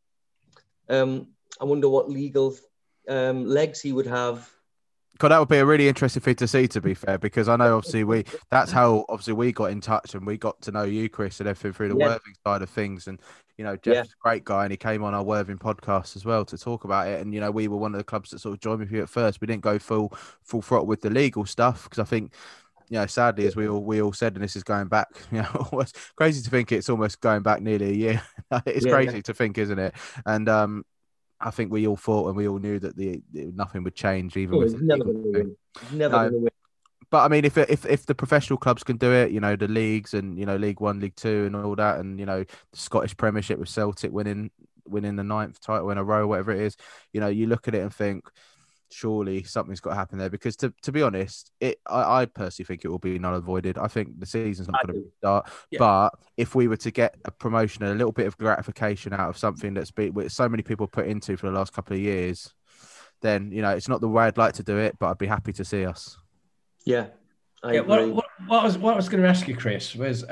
I wonder what legal legs he would have. God, that would be a really interesting thing to see, to be fair, because I know obviously that's how we got in touch and we got to know you, Chris, and everything through the Worthing side of things. And, Jeff's a great guy and he came on our Worthing podcast as well to talk about it. And, we were one of the clubs that sort of joined with you at first. We didn't go full throttle with the legal stuff because I think, sadly, as we all said, and this is going back, it's crazy to think it's almost going back nearly a year. It's crazy to think, isn't it? And, I think we all thought and we all knew that nothing would change, even with never going to win. But I mean, if the professional clubs can do it, the leagues and League One, League Two, and all that, and the Scottish Premiership with Celtic winning the 9th title in a row, whatever it is, you look at it and think, surely something's got to happen there. Because to be honest, I personally think it will be null and voided. I think the season's not going to start. Yeah. But if we were to get a promotion and a little bit of gratification out of something that's been so many people put into for the last couple of years, then it's not the way I'd like to do it, but I'd be happy to see us. Yeah, I agree. What I was going to ask you, Chris, was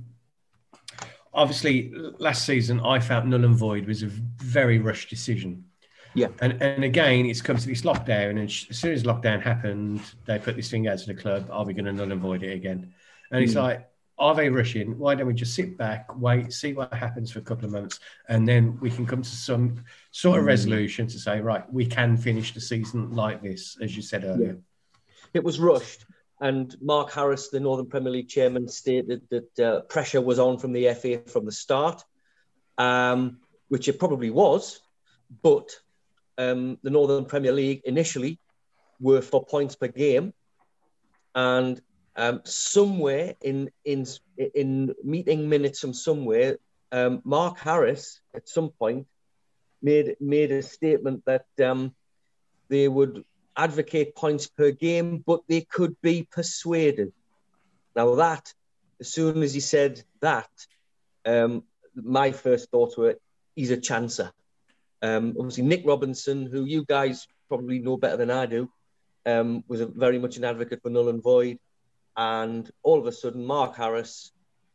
obviously last season I felt null and void was a very rushed decision. Yeah, and again, it's come to this lockdown, and as soon as lockdown happened, they put this thing out to the club. Are we going to null and void it again? And it's like, are they rushing? Why don't we just sit back, wait, see what happens for a couple of months, and then we can come to some sort of resolution to say, right, we can finish the season like this, as you said earlier. Yeah. It was rushed, and Mark Harris, the Northern Premier League chairman, stated that pressure was on from the FA from the start, which it probably was, but the Northern Premier League initially were for points per game, and somewhere in meeting minutes from somewhere, Mark Harris at some point made a statement that they would advocate points per game, but they could be persuaded. Now that, as soon as he said that, my first thoughts were, he's a chancer. Obviously, Nick Robinson, who you guys probably know better than I do, was very much an advocate for null and void. And all of a sudden, Mark Harris,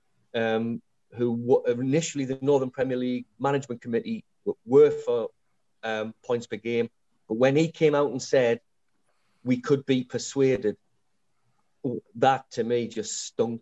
who initially the Northern Premier League Management Committee were for points per game, but when he came out and said we could be persuaded, that to me just stunk.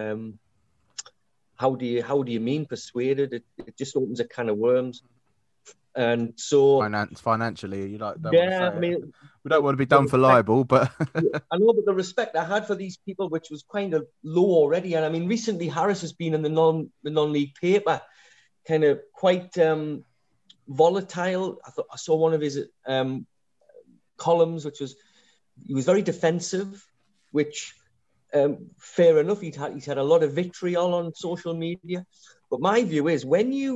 How do you mean persuaded? It just opens a can of worms. And so financially, you like, we don't want to be done for libel, but I know, but the respect I had for these people, which was kind of low already, and I mean, recently Harris has been in the non-league paper, kind of quite volatile. I saw one of his columns, he was very defensive, which fair enough. He's had a lot of vitriol on social media. But my view is when you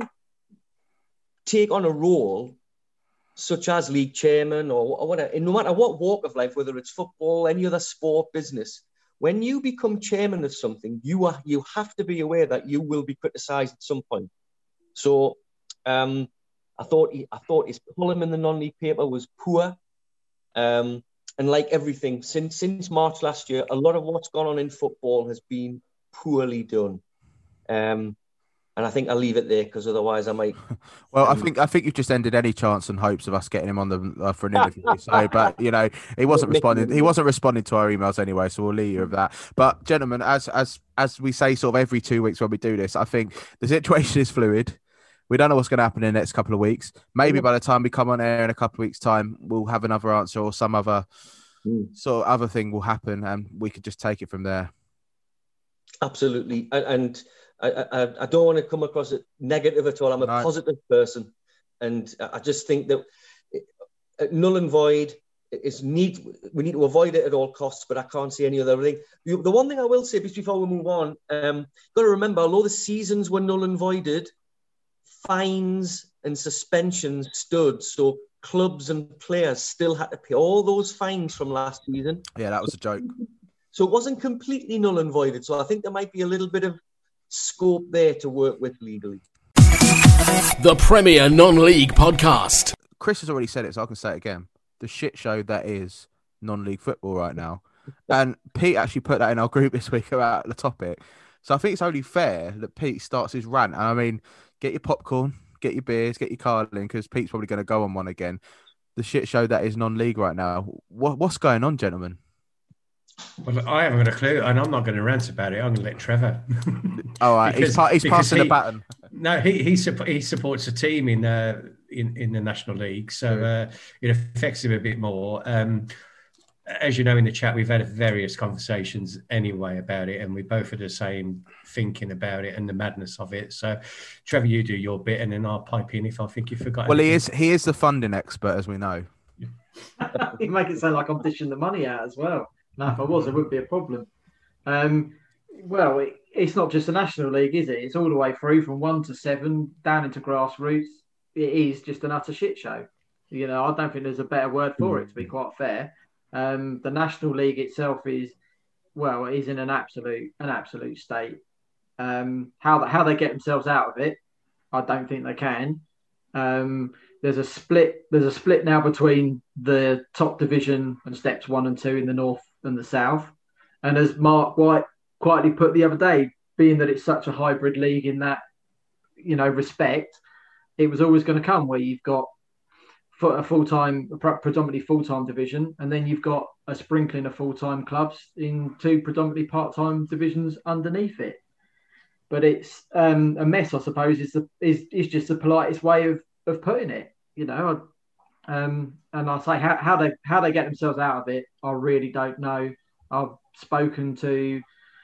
take on a role such as league chairman or whatever, no matter what walk of life, whether it's football, any other sport, business, when you become chairman of something, you have to be aware that you will be criticised at some point. So I thought his column in the non-league paper was poor. And like everything, since March last year, a lot of what's gone on in football has been poorly done. And I think I'll leave it there because otherwise I might. Well, I think you've just ended any chance and hopes of us getting him on the for an interview. So, but you know, he wasn't responding. He wasn't responding to our emails anyway. So we'll leave you of that. But gentlemen, as we say, sort of every 2 weeks when we do this, I think the situation is fluid. We don't know what's going to happen in the next couple of weeks. Maybe by the time we come on air in a couple of weeks' time, we'll have another answer or some other sort of other thing will happen, and we could just take it from there. Absolutely, and I don't want to come across as negative at all. I'm a positive person, and I just think that null and void we need to avoid it at all costs. But I can't see any other thing. The one thing I will say before we move on, got to remember, although the seasons were null and voided, fines and suspensions stood. So clubs and players still had to pay all those fines from last season. Yeah, that was a joke. So it wasn't completely null and voided. So I think there might be a little bit of scope there to work with legally. The Premier Non-League Podcast. Chris has already said it, so I can say it again. The shit show that is non-league football right now. And Pete actually put that in our group this week about the topic. So I think it's only fair that Pete starts his rant. And I mean, get your popcorn, get your beers, get your carding, because Pete's probably going to go on one again. The shit show that is non-league right now. What's going on, gentlemen? Well, I haven't got a clue, and I'm not going to rant about it. I'm going to let Trevor. All right, he's passing the baton. No, he supports a team in the National League, so it affects him a bit more. As you know, in the chat, we've had various conversations anyway about it, and we both had the same thinking about it and the madness of it. So, Trevor, you do your bit, and then I'll pipe in if I think you forgot. Well, he is the funding expert, as we know. You make it sound like I'm dishing the money out as well. No, if I was, it would be a problem. Well, it's not just the National League, is it? It's all the way through from 1 to 7, down into grassroots. It is just an utter shit show. You know, I don't think there's a better word for it, to be quite fair. The National League itself is in an absolute state. How they get themselves out of it, I don't think they can. There's a split now between the top division and steps 1 and 2 in the north and the south. And as Mark White quietly put the other day, being that it's such a hybrid league in that, you know, respect, it was always going to come where you've got a predominantly full-time division, and then you've got a sprinkling of full-time clubs in 2 predominantly part-time divisions underneath it. But it's a mess, I suppose, is just the politest way of putting it, you know. And I say how they get themselves out of it, I really don't know. I've spoken to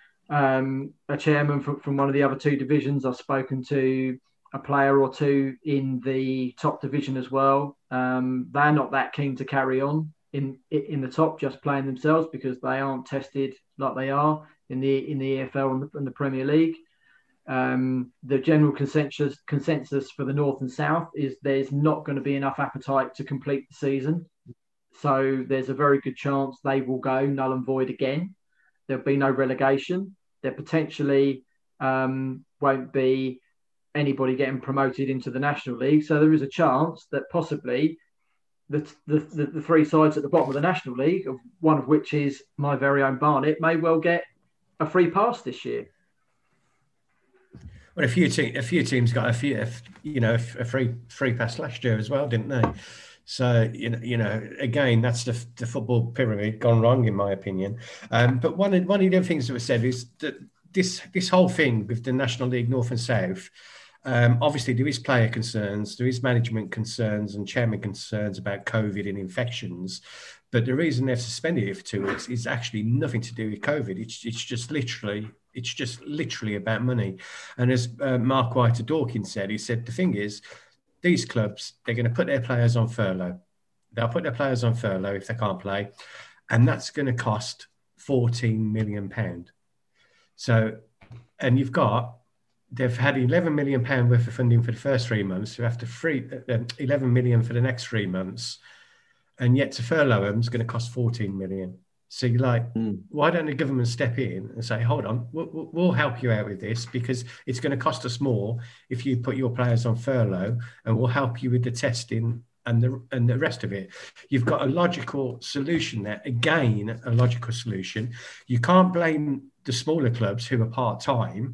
a chairman from one of the other 2 divisions. I've spoken to a player or 2 in the top division as well. They're not that keen to carry on in the top, just playing themselves, because they aren't tested like they are in the EFL and the Premier League. The general consensus for the North and South is there's not going to be enough appetite to complete the season. So there's a very good chance they will go null and void again. There'll be no relegation. There potentially won't be anybody getting promoted into the National League. So there is a chance that possibly the 3 sides at the bottom of the National League, one of which is my very own Barnet, may well get a free pass this year. Well, a few teams got a free pass last year as well, didn't they? So you know, again, that's the football pyramid gone wrong, in my opinion. But one of the other things that was said is that this whole thing with the National League North and South, obviously there is player concerns, there is management concerns and chairman concerns about COVID and infections. But the reason they've suspended it for 2 weeks is actually nothing to do with COVID. It's just literally about money. And as Mark White of Dorking said, he said the thing is, these clubs, they're going to put their players on furlough. They'll put their players on furlough if they can't play, and that's going to cost £14 million. So, and they've had £11 million worth of funding for the first 3 months. So after 11 million for the next 3 months, and yet to furlough them is going to cost 14 million. So you're like, why don't the government step in and say, hold on, we'll help you out with this because it's going to cost us more if you put your players on furlough, and we'll help you with the testing and the rest of it. You've got a logical solution there. Again, a logical solution. You can't blame the smaller clubs who are part-time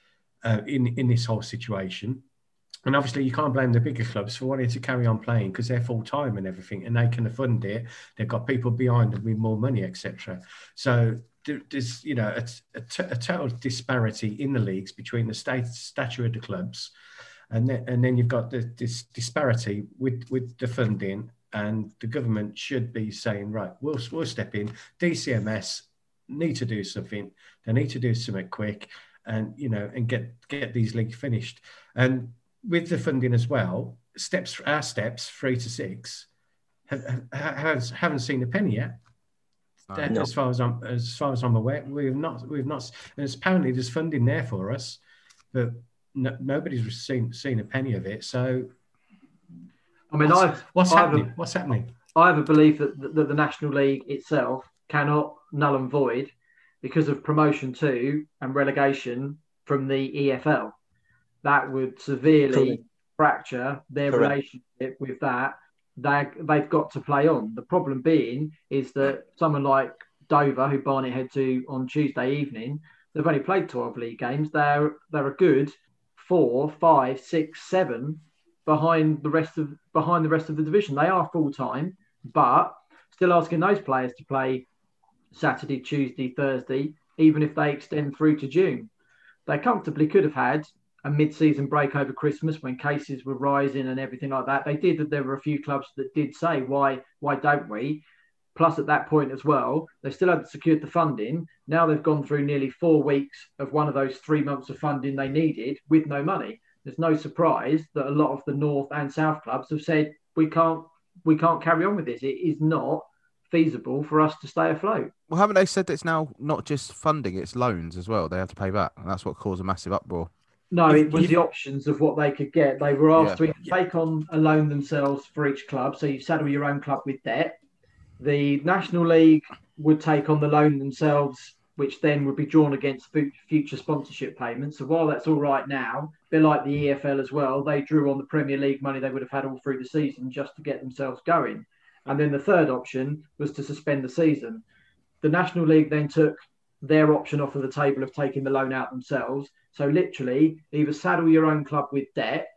in this whole situation. And obviously, you can't blame the bigger clubs for wanting to carry on playing because they're full-time and everything, and they can fund it. They've got people behind them with more money, etc. So there's, a total disparity in the leagues between the stature of the clubs, and then you've got this disparity with the funding, and the government should be saying, right, we'll step in. DCMS need to do something. They need to do something quick, and get these leagues finished. And with the funding as well, our steps 3 to 6 haven't seen a penny yet. No. As far as I'm aware, we've not. And apparently there's funding there for us, but nobody's seen a penny of it. So, I mean, what's happening? I have a belief that the National League itself cannot null and void because of promotion to and relegation from the EFL. That would severely fracture their relationship with that. They've got to play on. The problem being is that someone like Dover, who Barnet head to on Tuesday evening, they've only played 12 league games. They're a good 4, 5, 6, 7 behind the rest of the division. They are full time, but still asking those players to play Saturday, Tuesday, Thursday, even if they extend through to June. They comfortably could have had a mid-season break over Christmas when cases were rising and everything like that. They did. There were a few clubs that did say, why don't we? Plus, at that point as well, they still hadn't secured the funding. Now they've gone through nearly 4 weeks of one of those 3 months of funding they needed with no money. There's no surprise that a lot of the North and South clubs have said, we can't carry on with this. It is not feasible for us to stay afloat. Well, haven't they said that it's now not just funding, it's loans as well? They have to pay back, and that's what caused a massive uproar. No, it was the options of what they could get. They were asked to take on a loan themselves for each club. So you saddle your own club with debt. The National League would take on the loan themselves, which then would be drawn against future sponsorship payments. So while that's all right now, a bit like the EFL as well, they drew on the Premier League money they would have had all through the season just to get themselves going. And then the third option was to suspend the season. The National League then took their option off of the table of taking the loan out themselves. So literally, either saddle your own club with debt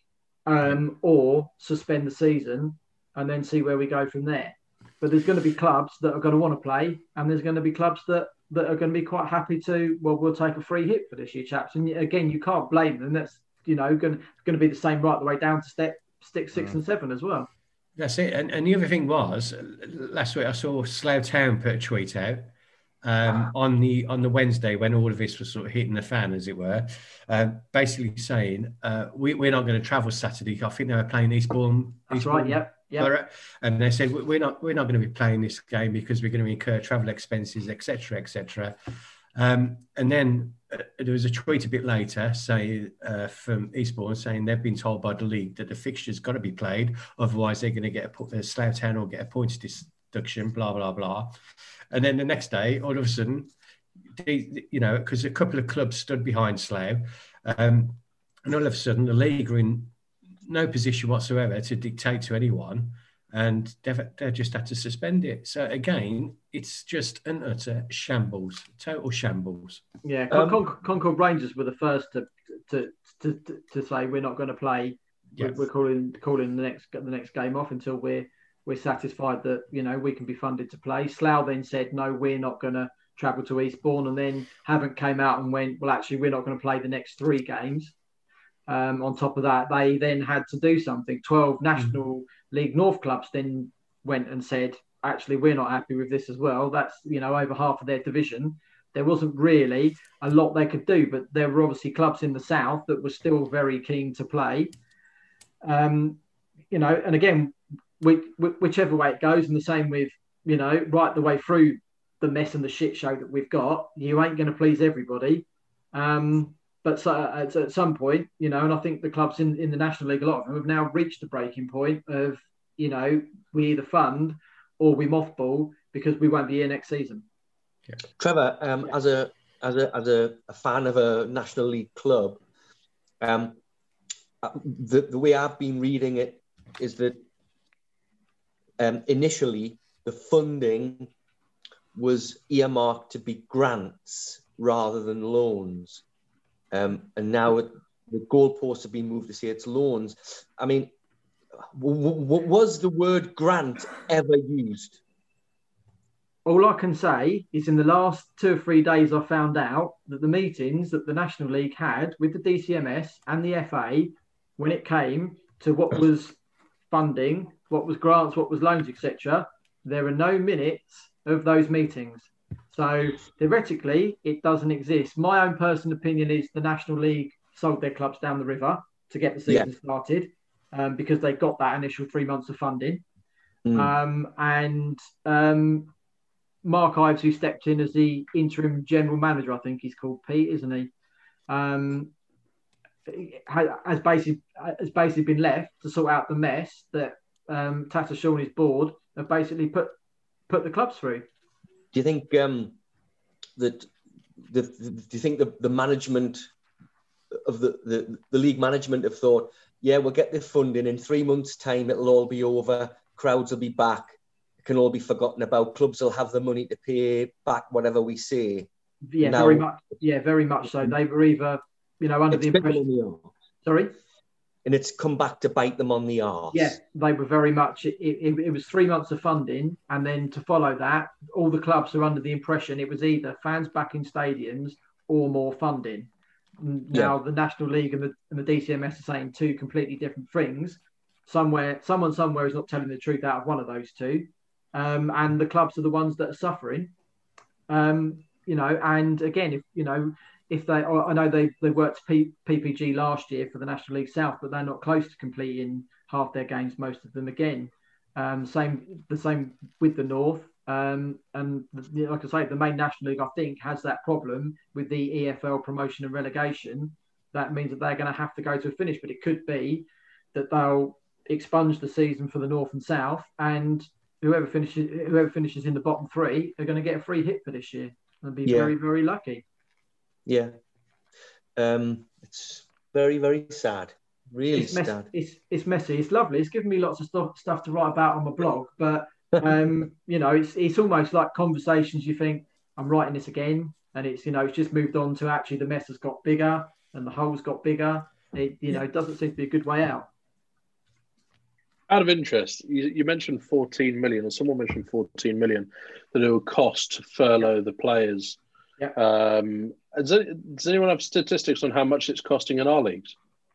or suspend the season and then see where we go from there. But there's going to be clubs that are going to want to play, and there's going to be clubs that are going to be quite happy to, we'll take a free hit for this year, chaps. And again, you can't blame them. That's, going to be the same right the way down to stick 6 and 7 as well. That's it. And the other thing was, last week I saw Slough Town put a tweet out on the Wednesday when all of this was sort of hitting the fan, as it were, basically saying we're not going to travel Saturday. I think they were playing Eastbourne. That's right. Yep. And they said we're not going to be playing this game because we're going to incur travel expenses, etc., etc. And then there was a tweet a bit later from Eastbourne saying they've been told by the league that the fixture's got to be played, otherwise they're going to get Slough Town will get a points deduction, blah blah blah. And then the next day, all of a sudden, because a couple of clubs stood behind Slough, and all of a sudden the league are in no position whatsoever to dictate to anyone, and they just had to suspend it. So again, it's just an utter shambles, total shambles. Yeah, Concord Rangers were the first to say we're not going to play. Yes. We're calling the next game off until we're satisfied that we can be funded to play. Slough then said no, we're not going to travel to Eastbourne, and then Havant came out and went, well, actually, we're not going to play the next 3 games. On top of that, they then had to do something. 12 National League North clubs then went and said, actually, we're not happy with this as well. That's, over half of their division. There wasn't really a lot they could do, but there were obviously clubs in the south that were still very keen to play. And again, whichever way it goes, and the same with, right the way through the mess and the shit show that we've got, you ain't going to please everybody. But so, at some point, and I think the clubs in the National League, a lot of them have now reached the breaking point of, we either fund or we mothball because we won't be here next season. Yeah. Trevor, as a fan of a National League club, the way I've been reading it is that initially the funding was earmarked to be grants rather than loans. And now the goalposts have been moved to say it's loans. I mean, was the word grant ever used? All I can say is in the last 2 or 3 days, I found out that the meetings that the National League had with the DCMS and the FA, when it came to what was funding, what was grants, what was loans, etc., there are no minutes of those meetings. So theoretically, it doesn't exist. My own personal opinion is the National League sold their clubs down the river to get the season started because they got that initial 3 months of funding. Mark Ives, who stepped in as the interim general manager, I think he's called Pete, isn't he? Has basically been left to sort out the mess that Tata Shaw and his board have basically put the clubs through. Do you think that the management of the league management have thought, yeah, we'll get the funding in 3 months' time, it'll all be over, crowds will be back, it can all be forgotten about, clubs will have the money to pay back whatever we say? Yeah, now, very much. Yeah, very much so. They were either, under the impression. Sorry. And it's come back to bite them on the arse. Yeah, they were very much. It was 3 months of funding, and then to follow that, all the clubs are under the impression it was either fans back in stadiums or more funding. Now the National League and the DCMS are saying two completely different things. Someone somewhere is not telling the truth out of one of those two, and the clubs are the ones that are suffering. And again, if they, I know they worked PPG last year for the National League South, but they're not close to completing half their games, most of them again. Same with the North. And like I say, the main National League, I think, has that problem with the EFL promotion and relegation. That means that they're going to have to go to a finish, but it could be that they'll expunge the season for the North and South, and whoever finishes in the bottom three are going to get a free hit for this year and be very, very lucky. Yeah. It's very, very sad. Really sad. It's messy. It's lovely. It's given me lots of stuff to write about on my blog, but it's almost like conversations you think, I'm writing this again, and it's just moved on to actually the mess has got bigger and the hole's got bigger. It doesn't seem to be a good way out. Out of interest, you mentioned 14 million, or someone mentioned 14 million that it would cost to furlough the players. Yeah. Does anyone have statistics on how much it's costing in our leagues?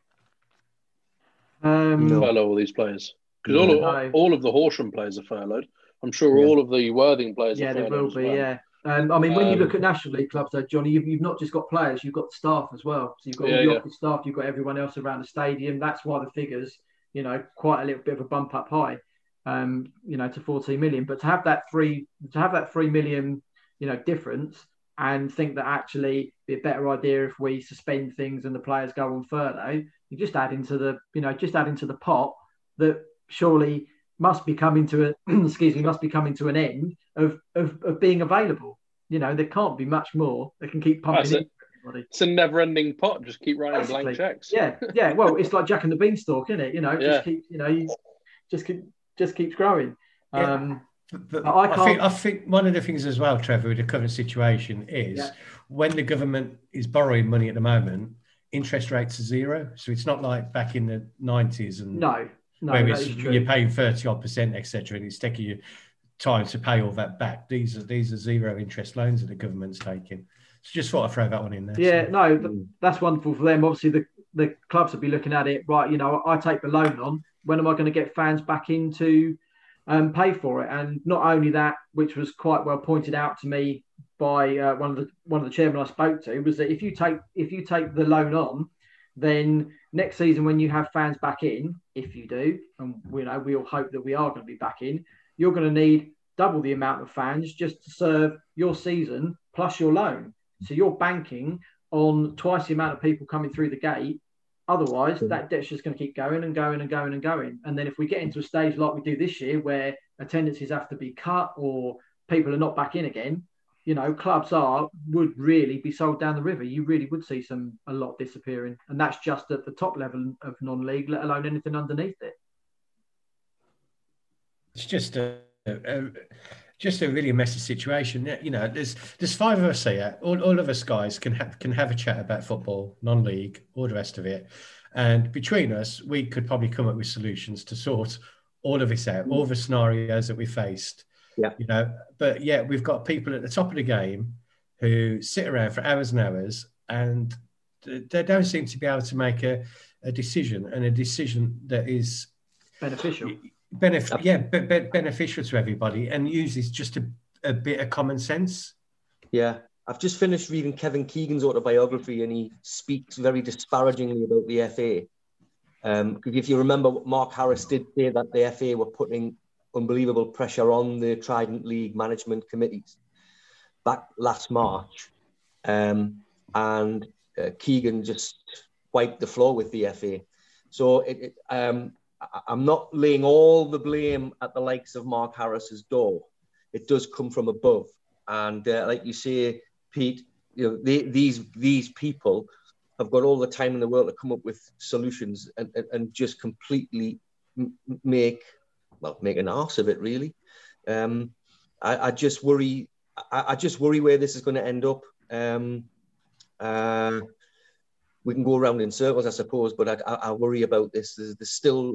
Furlough all these players, because all of the Horsham players are furloughed. I'm sure all of the Worthing players are furloughed. Yeah, they will be. Yeah. When you look at National League clubs, though, Johnny, you've not just got players, you've got staff as well. So you've got all the office staff, you've got everyone else around the stadium. That's why the figures, quite a little bit of a bump up high, to 14 million. But to have that 3 million, difference, and think that actually it'd be a better idea if we suspend things and the players go on furlough, you just add into the pot that surely must be coming to an end of being available. There can't be much more. They can keep pumping in. It's a never-ending pot. Just keep writing blank checks. Yeah. Well, it's like Jack and the Beanstalk, isn't it? Just keeps growing. Yeah. I think one of the things as well, Trevor, with the current situation is when the government is borrowing money at the moment, interest rates are zero. So it's not like back in the 90s and where you're paying 30-odd%, etc., and it's taking you time to pay all that back. These are zero interest loans that the government's taking. So just thought I'd throw that one in there. Yeah, that's wonderful for them. Obviously, the clubs will be looking at it, right, I take the loan on. When am I going to get fans back in to pay for it? And not only that, which was quite well pointed out to me by one of the chairmen I spoke to, was that if you take the loan on, then next season when you have fans back in, if you do, and we all hope that we are going to be back in, you're going to need double the amount of fans just to serve your season plus your loan. So you're banking on twice the amount of people coming through the gate. Otherwise, that debt's just going to keep going and going and going and going. And then if we get into a stage like we do this year where attendances have to be cut or people are not back in again, clubs would really be sold down the river. You really would see a lot disappearing. And that's just at the top level of non-league, let alone anything underneath it. It's just a really messy situation. There's five of us here. All of us guys can have a chat about football, non-league, all the rest of it. And between us, we could probably come up with solutions to sort all of this out, all the scenarios that we faced. Yeah. But yeah, we've got people at the top of the game who sit around for hours and hours, and they don't seem to be able to make a decision, and a decision that is beneficial. Beneficial to everybody, and uses just a bit of common sense. Yeah. I've just finished reading Kevin Keegan's autobiography, and he speaks very disparagingly about the FA. Because if you remember, Mark Harris did say that the FA were putting unbelievable pressure on the Trident League management committees back last March. And Keegan just wiped the floor with the FA. So I'm not laying all the blame at the likes of Mark Harris's door. It does come from above. And like you say, Pete, these people have got all the time in the world to come up with solutions and just completely make an arse of it, really. I just worry. I just worry where this is going to end up. We can go around in circles, I suppose, but I worry about this. There's still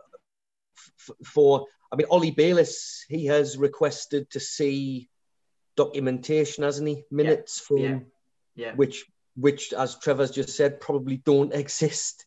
Ollie Bayliss, he has requested to see documentation, hasn't he? Minutes from which, as Trevor's just said, probably don't exist.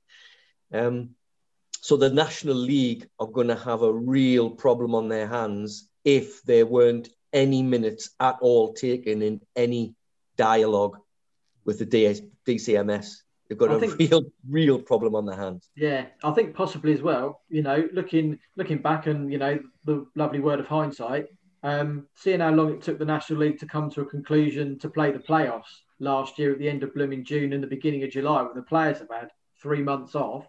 So the National League are going to have a real problem on their hands if there weren't any minutes at all taken in any dialogue with the DCMS. They've got a real problem on their hands. Yeah, I think possibly as well, looking back and, the lovely word of hindsight, seeing how long it took the National League to come to a conclusion to play the playoffs last year at the end of blooming June and the beginning of July, when the players have had 3 months off,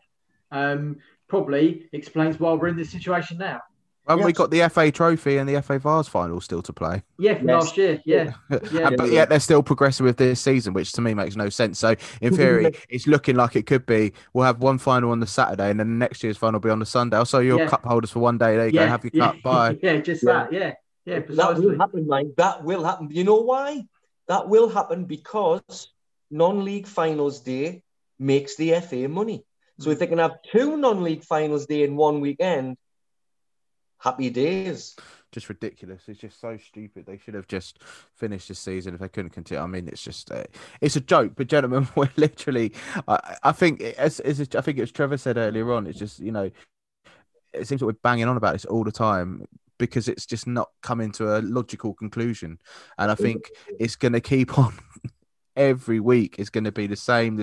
probably explains why we're in this situation now. Haven't we got the FA Trophy and the FA Vars final still to play? Yeah, from last year. Yeah. But yet they're still progressing with this season, which to me makes no sense. So in theory, it's looking like it could be, we'll have one final on the Saturday and then next year's final will be on the Sunday. Also, your cup holders for one day. There you go. Have your cup. Bye. Yeah, just that. Yeah. Yeah, precisely. That will happen, Mike. That will happen. You know why? That will happen because non-league finals day makes the FA money. So if they can have 2 non-league finals day in one weekend, happy days. Just ridiculous. It's just so stupid. They should have just finished this season if they couldn't continue. I mean, it's just it's a joke. But gentlemen, we're literally. I think I think it was Trevor said earlier on. It's just it seems that we're banging on about this all the time because it's just not coming to a logical conclusion. And I think it's going to keep on every week. It's going to be the same.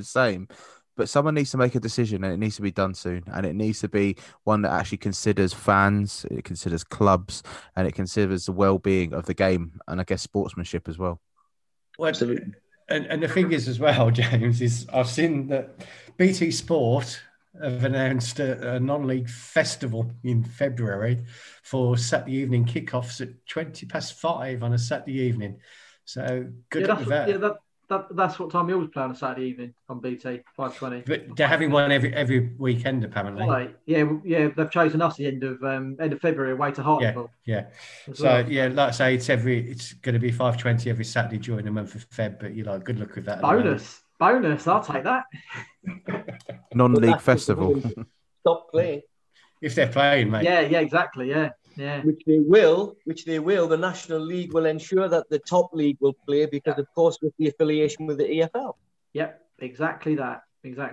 But someone needs to make a decision, and it needs to be done soon. And it needs to be one that actually considers fans, it considers clubs, and it considers the well-being of the game, and I guess sportsmanship as well. Well, absolutely. And the thing is as well, James, is I've seen that BT Sport have announced a non-league festival in February for Saturday evening kickoffs at 5:20 on a Saturday evening. So good luck with that. Yeah, that's what time we always play on a Saturday evening on BT, 5:20. But they're having one every weekend, apparently. Right. Yeah, they've chosen us the end of February away to Hartlepool. Yeah. So like I say, it's going to be 5:20 every Saturday during the month of Feb. But good luck with that. Bonus. I'll take that. Non-league festival. Stop playing. If they're playing, mate. Yeah, exactly. Yeah. Which they will. The National League will ensure that the top league will play because, of course, with the affiliation with the EFL. Yep, exactly that.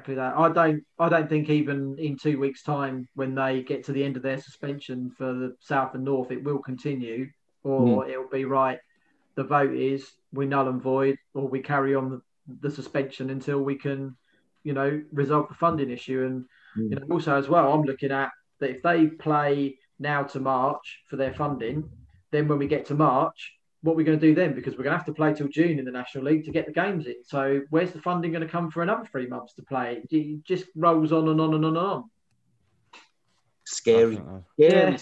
I don't think even in 2 weeks' time, when they get to the end of their suspension for the South and North, it will continue, or it'll be right. The vote is we null and void, or we carry on the suspension until we can resolve the funding issue. And also as well, I'm looking at that if they play now to March for their funding, then when we get to March, what are we going to do then? Because we're going to have to play till June in the National League to get the games in. So where's the funding going to come for another 3 months to play? It just rolls on and on and on and on. Scary. Yeah,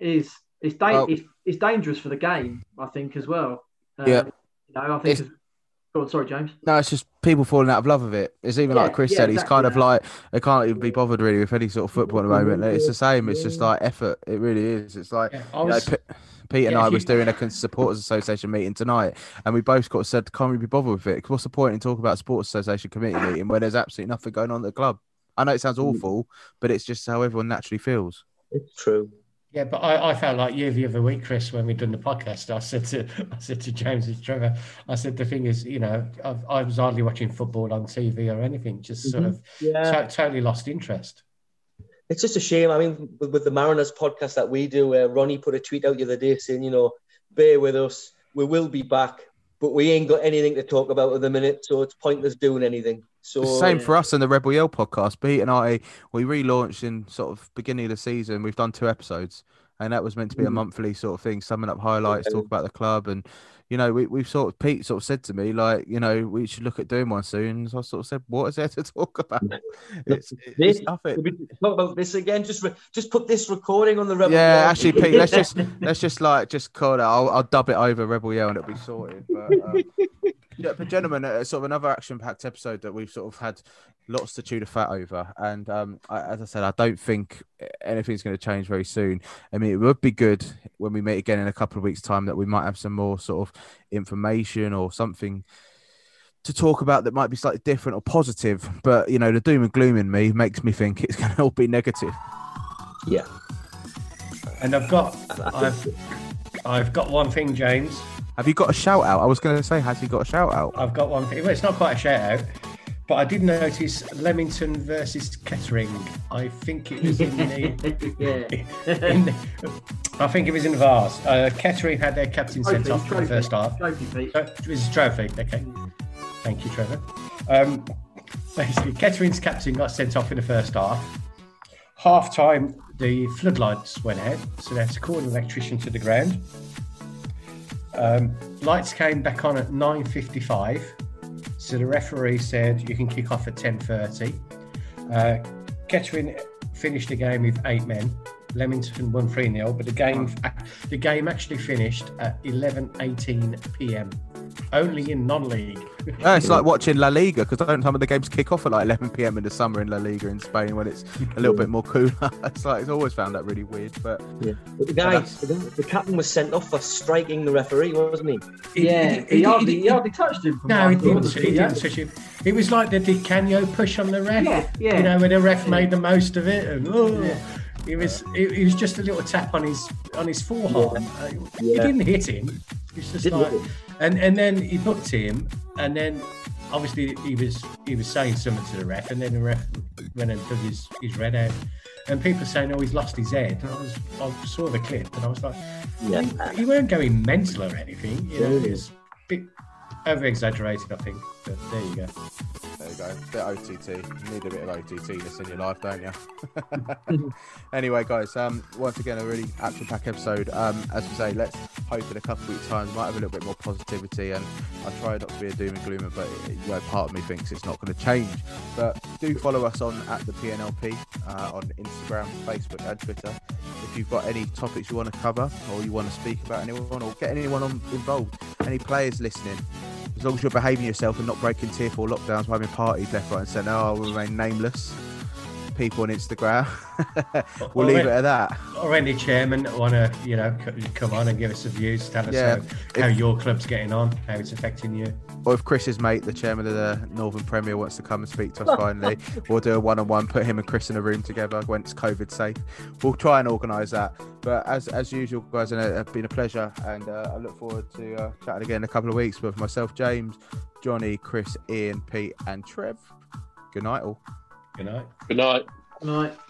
it's dangerous for the game, I think, as well. I think. Go on, sorry, James. No, it's just people falling out of love with it. It's even like Chris said, he's kind of like, they can't even be bothered really with any sort of football at the moment. It's the same. It's just like effort. It really is. It's like, Pete and I was doing a supporters association meeting tonight, and we both got said, can't we be bothered with it? What's the point in talking about a sports association committee meeting where there's absolutely nothing going on at the club? I know it sounds awful, but it's just how everyone naturally feels. It's true. Yeah, but I felt like you the other week, Chris, when we'd done the podcast. I said to James and Trevor, I said the thing is, I was hardly watching football on TV or anything, just sort of totally lost interest. It's just a shame. I mean, with the Mariners podcast that we do, Ronnie put a tweet out the other day saying, bear with us, we will be back, but we ain't got anything to talk about at the minute, so it's pointless doing anything. So it's the same for us and the Rebel Yell podcast. Pete and I, we relaunched in sort of beginning of the season. We've done 2 episodes, and that was meant to be a monthly sort of thing, summing up highlights, talk about the club. And, we've sort of, Pete sort of said to me, like, we should look at doing one soon. So I sort of said, what is there to talk about? It's nothing. We talk about this again. Just put this recording on the Rebel Yell. Yeah, actually, Pete, let's just call it. I'll dub it over Rebel Yell and it'll be sorted. But gentlemen, sort of another action-packed episode that we've sort of had lots to chew the fat over. And as I said, I don't think anything's going to change very soon. I mean, it would be good when we meet again in a couple of weeks' time that we might have some more sort of information or something to talk about that might be slightly different or positive. But, the doom and gloom in me makes me think it's going to all be negative. Yeah. And I've got one thing, James. Have you got a shout out? I was going to say, has he got a shout out? I've got one thing. Well, it's not quite a shout out, but I did notice Leamington versus Kettering. I think it was in the. I think it was in the Vars. Kettering had their captain sent off for the first half. Trophy, Pete. It was a trophy. Okay. Thank you, Trevor. Basically, Kettering's captain got sent off in the first half. Half time, the floodlights went out, so they had to call an electrician to the ground. Lights came back on at 9:55, so the referee said you can kick off at 10:30. Kettering finished the game with 8 men. Leamington won 3-0, but the game actually finished at 11:18 p.m. only in non-league. Oh, it's like watching La Liga, because some of the games kick off at like 11 p.m. in the summer in La Liga in Spain when it's a little bit more cooler. It's always found that really weird. But the captain was sent off for striking the referee, wasn't he? He hardly touched him. No, he didn't touch him. It was like the Di Canio push on the ref. Yeah. When the ref made the most of it. And, It was just a little tap on his forearm. He didn't hit him. It's just and then he booked him, and then obviously he was saying something to the ref, and then the ref went and took his red out, and people saying, "Oh, he's lost his head." And I saw the clip, and I was like, "He weren't going mental or anything. It was a bit over exaggerated, I think." But there you go. There you go. A bit OTT. You need a bit of OTT-ness in your life, don't you? Anyway, guys, once again, a really action-packed episode. As we say, let's hope in a couple of weeks' time we might have a little bit more positivity, and I try not to be a doom and gloomer, but part of me thinks it's not going to change. But do follow us on @the_PNLP on Instagram, Facebook and Twitter. If you've got any topics you want to cover, or you want to speak about anyone, or get anyone involved, any players listening, as long as you're behaving yourself and not breaking tier 4 lockdowns, having parties left, right and centre, we'll remain nameless. People on Instagram. We'll leave it at that. Or any chairman want to, come on and give us some views, tell us how your club's getting on, how it's affecting you. Or if Chris's mate, the chairman of the Northern Premier, wants to come and speak to us finally, we'll do a one-on-one, put him and Chris in a room together when it's COVID safe. We'll try and organise that. But as usual, guys, it's been a pleasure, and I look forward to chatting again in a couple of weeks with myself, James, Johnny, Chris, Ian, Pete and Trev. Good night all. Good night. Good night. Good night.